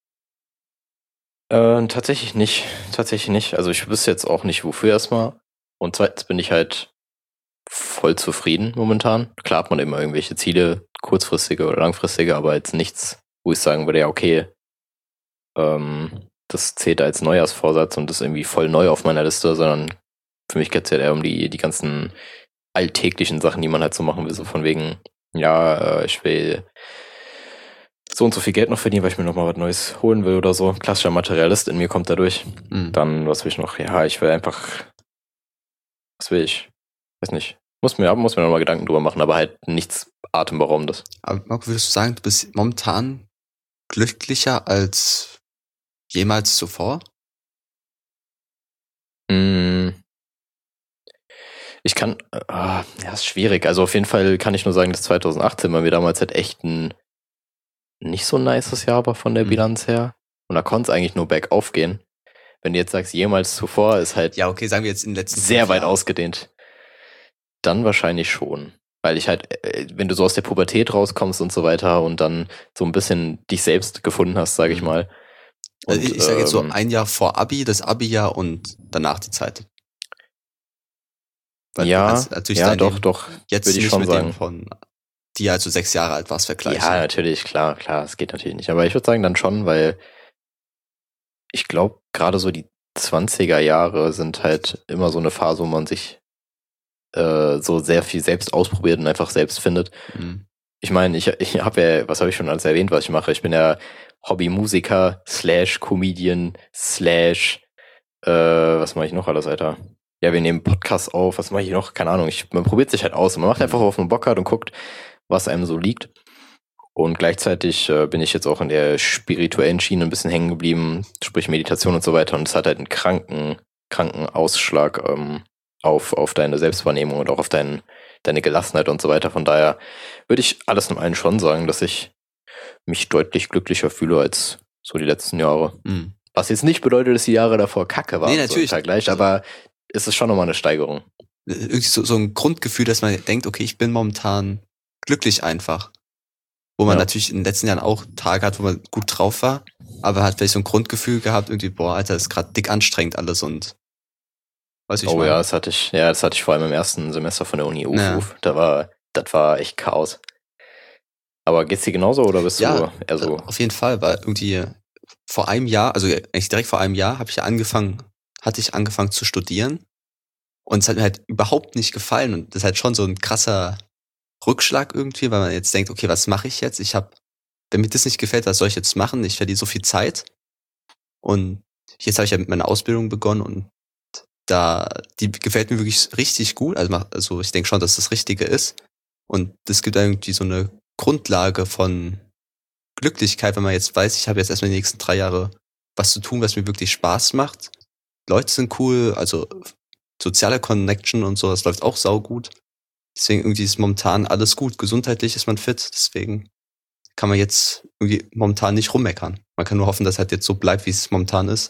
Tatsächlich nicht. Also ich wüsste jetzt auch nicht, wofür erstmal. Und zweitens bin ich halt voll zufrieden momentan. Klar hat man immer irgendwelche Ziele, kurzfristige oder langfristige, aber jetzt nichts, wo ich sagen würde, ja okay, das zählt als Neujahrsvorsatz und ist irgendwie voll neu auf meiner Liste, sondern für mich geht es ja eher um die ganzen alltäglichen Sachen, die man halt so machen will, so von wegen, ja, ich will so und so viel Geld noch verdienen, weil ich mir noch mal was Neues holen will oder so. Klassischer Materialist in mir kommt dadurch. Dann, was will ich noch? Ja, ich will einfach, was will ich? Weiß nicht. Muss mir noch mal Gedanken drüber machen, aber halt nichts Atemberaubendes. Aber Marco, würdest du sagen, du bist momentan glücklicher als jemals zuvor? Ich kann, ja, ist schwierig. Also auf jeden Fall kann ich nur sagen, dass 2018 bei mir damals halt echt ein nicht so nices Jahr war von der Bilanz her. Und da konnte es eigentlich nur bergauf gehen. Wenn du jetzt sagst, jemals zuvor, ist halt Ja, okay, sagen wir jetzt in den letzten sehr 5 weit Jahren. ausgedehnt. Dann wahrscheinlich schon. Weil ich halt, wenn du so aus der Pubertät rauskommst und so weiter und dann so ein bisschen dich selbst gefunden hast, sage ich mal. Also Und, ich sage jetzt so ein Jahr vor Abi, das Abi-Jahr und danach die Zeit. Weil du ja, kannst natürlich ja, dein doch, Leben doch, jetzt würde ich nicht schon mit sagen. dem von dir, als du 6 Jahre alt warst, vergleichen. Ja, natürlich, klar, es geht natürlich nicht. Aber ich würde sagen dann schon, weil ich glaube, gerade so die 20er Jahre sind halt immer so eine Phase, wo man sich so sehr viel selbst ausprobiert und einfach selbst findet. Mhm. Ich meine, ich habe ja, was habe ich schon alles erwähnt, was ich mache? Ich bin ja Hobbymusiker / Comedian / was mache ich noch alles, Alter? Ja, wir nehmen Podcasts auf, was mache ich noch? Keine Ahnung, man probiert sich halt aus und man macht einfach, worauf man Bock hat und guckt, was einem so liegt. Und gleichzeitig bin ich jetzt auch in der spirituellen Schiene ein bisschen hängen geblieben, sprich Meditation und so weiter. Und es hat halt einen kranken Ausschlag auf deine Selbstwahrnehmung und auch auf deine Gelassenheit und so weiter. Von daher würde ich alles in allem schon sagen, dass ich mich deutlich glücklicher fühle als so die letzten Jahre. Mhm. Was jetzt nicht bedeutet, dass die Jahre davor kacke waren, Nee, so im natürlich. Vergleich, aber es ist schon nochmal eine Steigerung. Irgendwie so ein Grundgefühl, dass man denkt, okay, ich bin momentan glücklich einfach. Wo man Ja. natürlich in den letzten Jahren auch Tage hat, wo man gut drauf war, aber hat vielleicht so ein Grundgefühl gehabt, irgendwie, boah, Alter, ist gerade dick anstrengend alles und weiß ich Ja, das hatte ich vor allem im ersten Semester von der Uni. Ja. Das war echt Chaos. Aber geht's dir genauso oder bist Ja, du eher so? auf jeden Fall, weil irgendwie vor einem Jahr, also eigentlich direkt vor einem Jahr, hatte ich angefangen zu studieren und es hat mir halt überhaupt nicht gefallen und das ist halt schon so ein krasser Rückschlag irgendwie, weil man jetzt denkt, okay, was mache ich jetzt? Wenn mir das nicht gefällt, was soll ich jetzt machen? Ich verliere so viel Zeit und jetzt habe ich ja mit meiner Ausbildung begonnen und die gefällt mir wirklich richtig gut, also ich denke schon, dass das Richtige ist und das gibt irgendwie so eine Grundlage von Glücklichkeit, wenn man jetzt weiß, ich habe jetzt erstmal die nächsten 3 Jahre was zu tun, was mir wirklich Spaß macht. Leute sind cool, also soziale Connection und so, das läuft auch saugut. Deswegen irgendwie ist momentan alles gut. Gesundheitlich ist man fit, deswegen kann man jetzt irgendwie momentan nicht rummeckern. Man kann nur hoffen, dass es halt jetzt so bleibt, wie es momentan ist.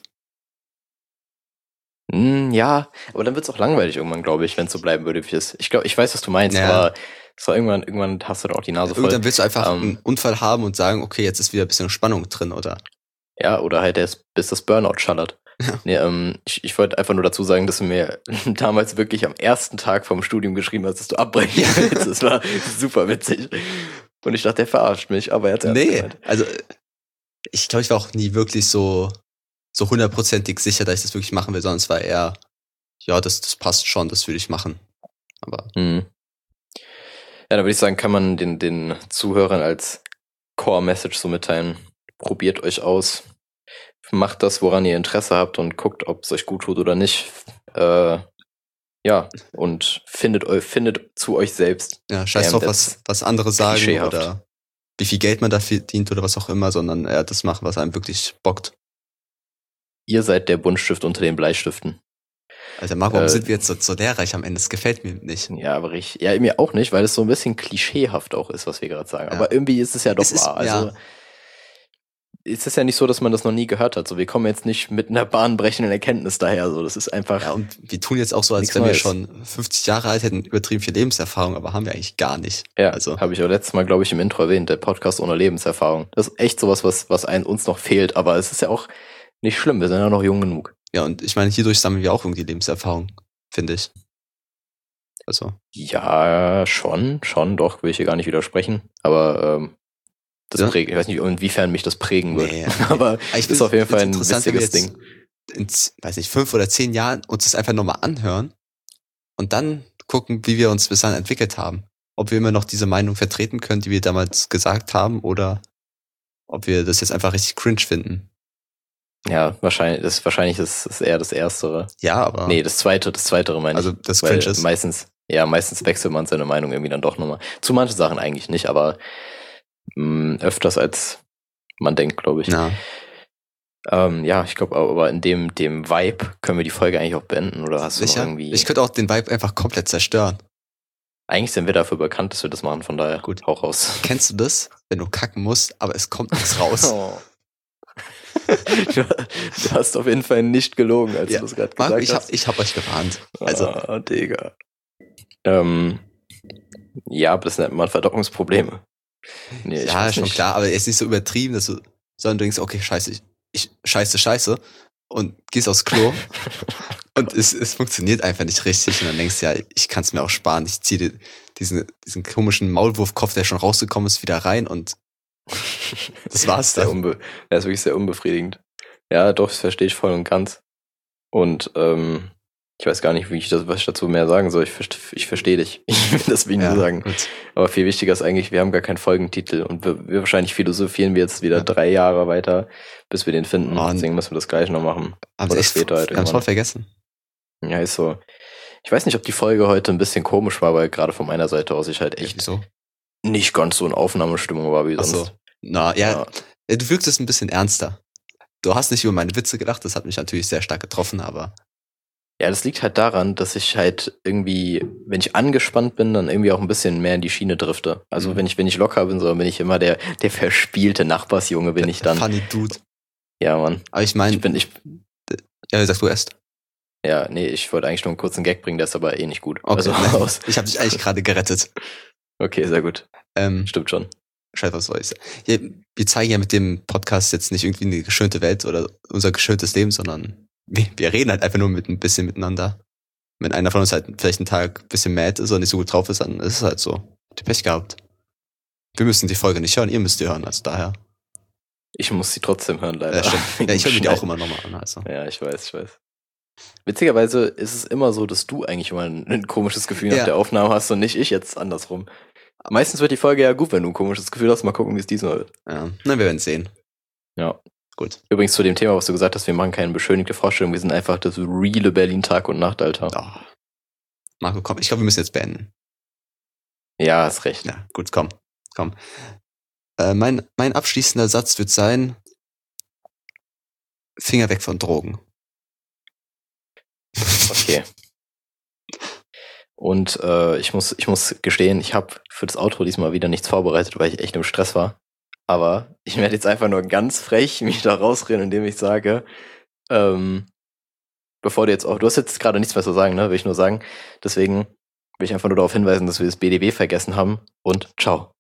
Ja, aber dann wird's auch langweilig irgendwann, glaube ich, wenn es so bleiben würde, wie es. Ich glaube, ich weiß, was du meinst, Ja. aber so irgendwann hast du dann auch die Nase voll. Irgendwann willst du einfach Ähm, einen Unfall haben und sagen, okay, jetzt ist wieder ein bisschen Spannung drin, oder? Ja, oder halt erst bis das Burnout schallert. Ja. Nee, ich wollte einfach nur dazu sagen, dass du mir damals wirklich am ersten Tag vom Studium geschrieben hast, dass du abbrechen willst. Das war super witzig. Und ich dachte, der verarscht mich, aber er hat's ernst Nee, gemeint. also ich glaube, ich war auch nie wirklich so 100%ig sicher, dass ich das wirklich machen will, sondern es war eher, ja, das passt schon, das will ich machen. Aber Mhm. Ja, da würde ich sagen, kann man den Zuhörern als Core-Message so mitteilen. Probiert euch aus. Macht das, woran ihr Interesse habt und guckt, ob es euch gut tut oder nicht. Ja, und findet zu euch selbst. ja, scheiß drauf, was andere sagen klischeehaft. oder wie viel Geld man da verdient oder was auch immer, sondern eher das machen, was einem wirklich bockt. Ihr seid der Buntstift unter den Bleistiften. Alter, Marco, warum sind wir jetzt so lehrreich am Ende? Das gefällt mir nicht. Ja, aber mir auch nicht, weil es so ein bisschen klischeehaft auch ist, was wir gerade sagen. Ja. Aber irgendwie ist es ja doch Es ist- wahr. Also ja. es ist ja nicht so, dass man das noch nie gehört hat. So, wir kommen jetzt nicht mit einer bahnbrechenden Erkenntnis daher. So, das ist einfach. Ja, und wir tun jetzt auch so, als Nichts wenn wir Neues. schon 50 Jahre alt hätten, übertrieben viel Lebenserfahrung, aber haben wir eigentlich gar nicht. Ja, Also, habe ich auch letztes Mal, glaube ich, im Intro erwähnt, der Podcast ohne Lebenserfahrung. Das ist echt sowas, was uns noch fehlt, aber es ist ja auch nicht schlimm, wir sind ja noch jung genug. ja, und ich meine, hierdurch sammeln wir auch irgendwie Lebenserfahrung, finde ich. Also, Ja, schon, doch, will ich hier gar nicht widersprechen, aber das Ja. prägt, ich weiß nicht, inwiefern mich das prägen wird, Nee. aber ich ist auf jeden Fall ein interessant, wenn wir witziges jetzt Ding. in, weiß nicht, 5 oder 10 Jahren uns das einfach nochmal anhören und dann gucken, wie wir uns bis dahin entwickelt haben. Ob wir immer noch diese Meinung vertreten können, die wir damals gesagt haben, oder ob wir das jetzt einfach richtig cringe finden. Ja, wahrscheinlich ist es eher das Erstere. Ja, aber... Nee, das Zweitere meine ich. Also das Weil cringe ist. meistens wechselt man seine Meinung irgendwie dann doch nochmal. Zu manchen Sachen eigentlich nicht, aber öfters als man denkt, glaube ich. Ja. Ja, ich glaube, aber in dem Vibe können wir die Folge eigentlich auch beenden, oder hast du noch Sicher? irgendwie... Ich könnte auch den Vibe einfach komplett zerstören. Eigentlich sind wir dafür bekannt, dass wir das machen, von daher Gut. hau raus. Kennst du das? Wenn du kacken musst, aber es kommt nichts raus. Oh. Du hast auf jeden Fall nicht gelogen, als Ja. du das gerade Marco, gesagt hast. ich hab euch gewarnt. Also, Digga. Ja, aber das nennt man Verdauungsprobleme. Nee, ich ja, weiß schon nicht. klar, aber jetzt nicht so übertrieben, dass du, sondern du denkst, okay, scheiße, ich scheiße und gehst aufs Klo und es funktioniert einfach nicht richtig und dann denkst du, ja, ich kann es mir auch sparen, ich ziehe diesen komischen Maulwurfkopf, der schon rausgekommen ist, wieder rein und das war's dann. Der ist wirklich sehr unbefriedigend. Ja, doch, das verstehe ich voll und ganz. Und ich weiß gar nicht, was ich dazu mehr sagen soll. Ich verstehe dich. Ich will das wie nur sagen. Gut. Aber viel wichtiger ist eigentlich, wir haben gar keinen Folgentitel und wir wahrscheinlich philosophieren wir jetzt wieder 3 Jahre weiter, bis wir den finden. Oh, Deswegen müssen wir das gleich noch machen. Haben Oder sie echt später halt wir haben's irgendwann. voll vergessen. Ja, ist so. Ich weiß nicht, ob die Folge heute ein bisschen komisch war, weil gerade von meiner Seite aus ich halt echt Wieso? nicht ganz so in Aufnahmestimmung war wie Ach sonst. so. Na, ja, du wirkst ein bisschen ernster. Du hast nicht über meine Witze gedacht, das hat mich natürlich sehr stark getroffen, aber Ja, das liegt halt daran, dass ich halt irgendwie, wenn ich angespannt bin, dann irgendwie auch ein bisschen mehr in die Schiene drifte. Also Mhm. wenn ich locker bin, so bin ich immer der verspielte Nachbarsjunge, bin ich dann. funny Dude. Ja, Mann. Aber ich meine, ja, sag du erst. Ich wollte eigentlich nur einen kurzen Gag bringen, der ist aber eh nicht gut. Okay, Also, ich habe dich eigentlich gerade gerettet. okay, sehr gut. Stimmt schon. Scheiße, was soll ich sagen? Ja, wir zeigen ja mit dem Podcast jetzt nicht irgendwie eine geschönte Welt oder unser geschöntes Leben, sondern wir reden halt einfach nur ein bisschen miteinander. Wenn einer von uns halt vielleicht einen Tag ein bisschen mad ist oder nicht so gut drauf ist, dann ist es halt so. Habt ihr Pech gehabt. Wir müssen die Folge nicht hören, ihr müsst die hören, also daher. Ich muss sie trotzdem hören, leider. Ja, stimmt. Ja, ich höre mir die auch immer nochmal an, also. Ja, ich weiß. Witzigerweise ist es immer so, dass du eigentlich immer ein komisches Gefühl nach Ja. der Aufnahme hast und nicht ich jetzt andersrum. Meistens wird die Folge ja gut, wenn du ein komisches Gefühl hast. Mal gucken, wie es diesmal wird. Ja, na, wir werden sehen. Ja. Gut. Übrigens zu dem Thema, was du gesagt hast, wir machen keine beschönigte Vorstellung, wir sind einfach das reale Berlin Tag und Nacht, Alter. Oh. Marco, komm, ich glaube, wir müssen jetzt beenden. Ja, hast recht. Ja, gut, komm. Mein abschließender Satz wird sein, Finger weg von Drogen. Okay. Und ich muss gestehen, ich habe für das Outro diesmal wieder nichts vorbereitet, weil ich echt im Stress war. Aber ich werde jetzt einfach nur ganz frech mich da rausreden, indem ich sage, bevor du hast jetzt gerade nichts mehr zu sagen, ne, will ich nur sagen. Deswegen will ich einfach nur darauf hinweisen, dass wir das BDB vergessen haben und ciao.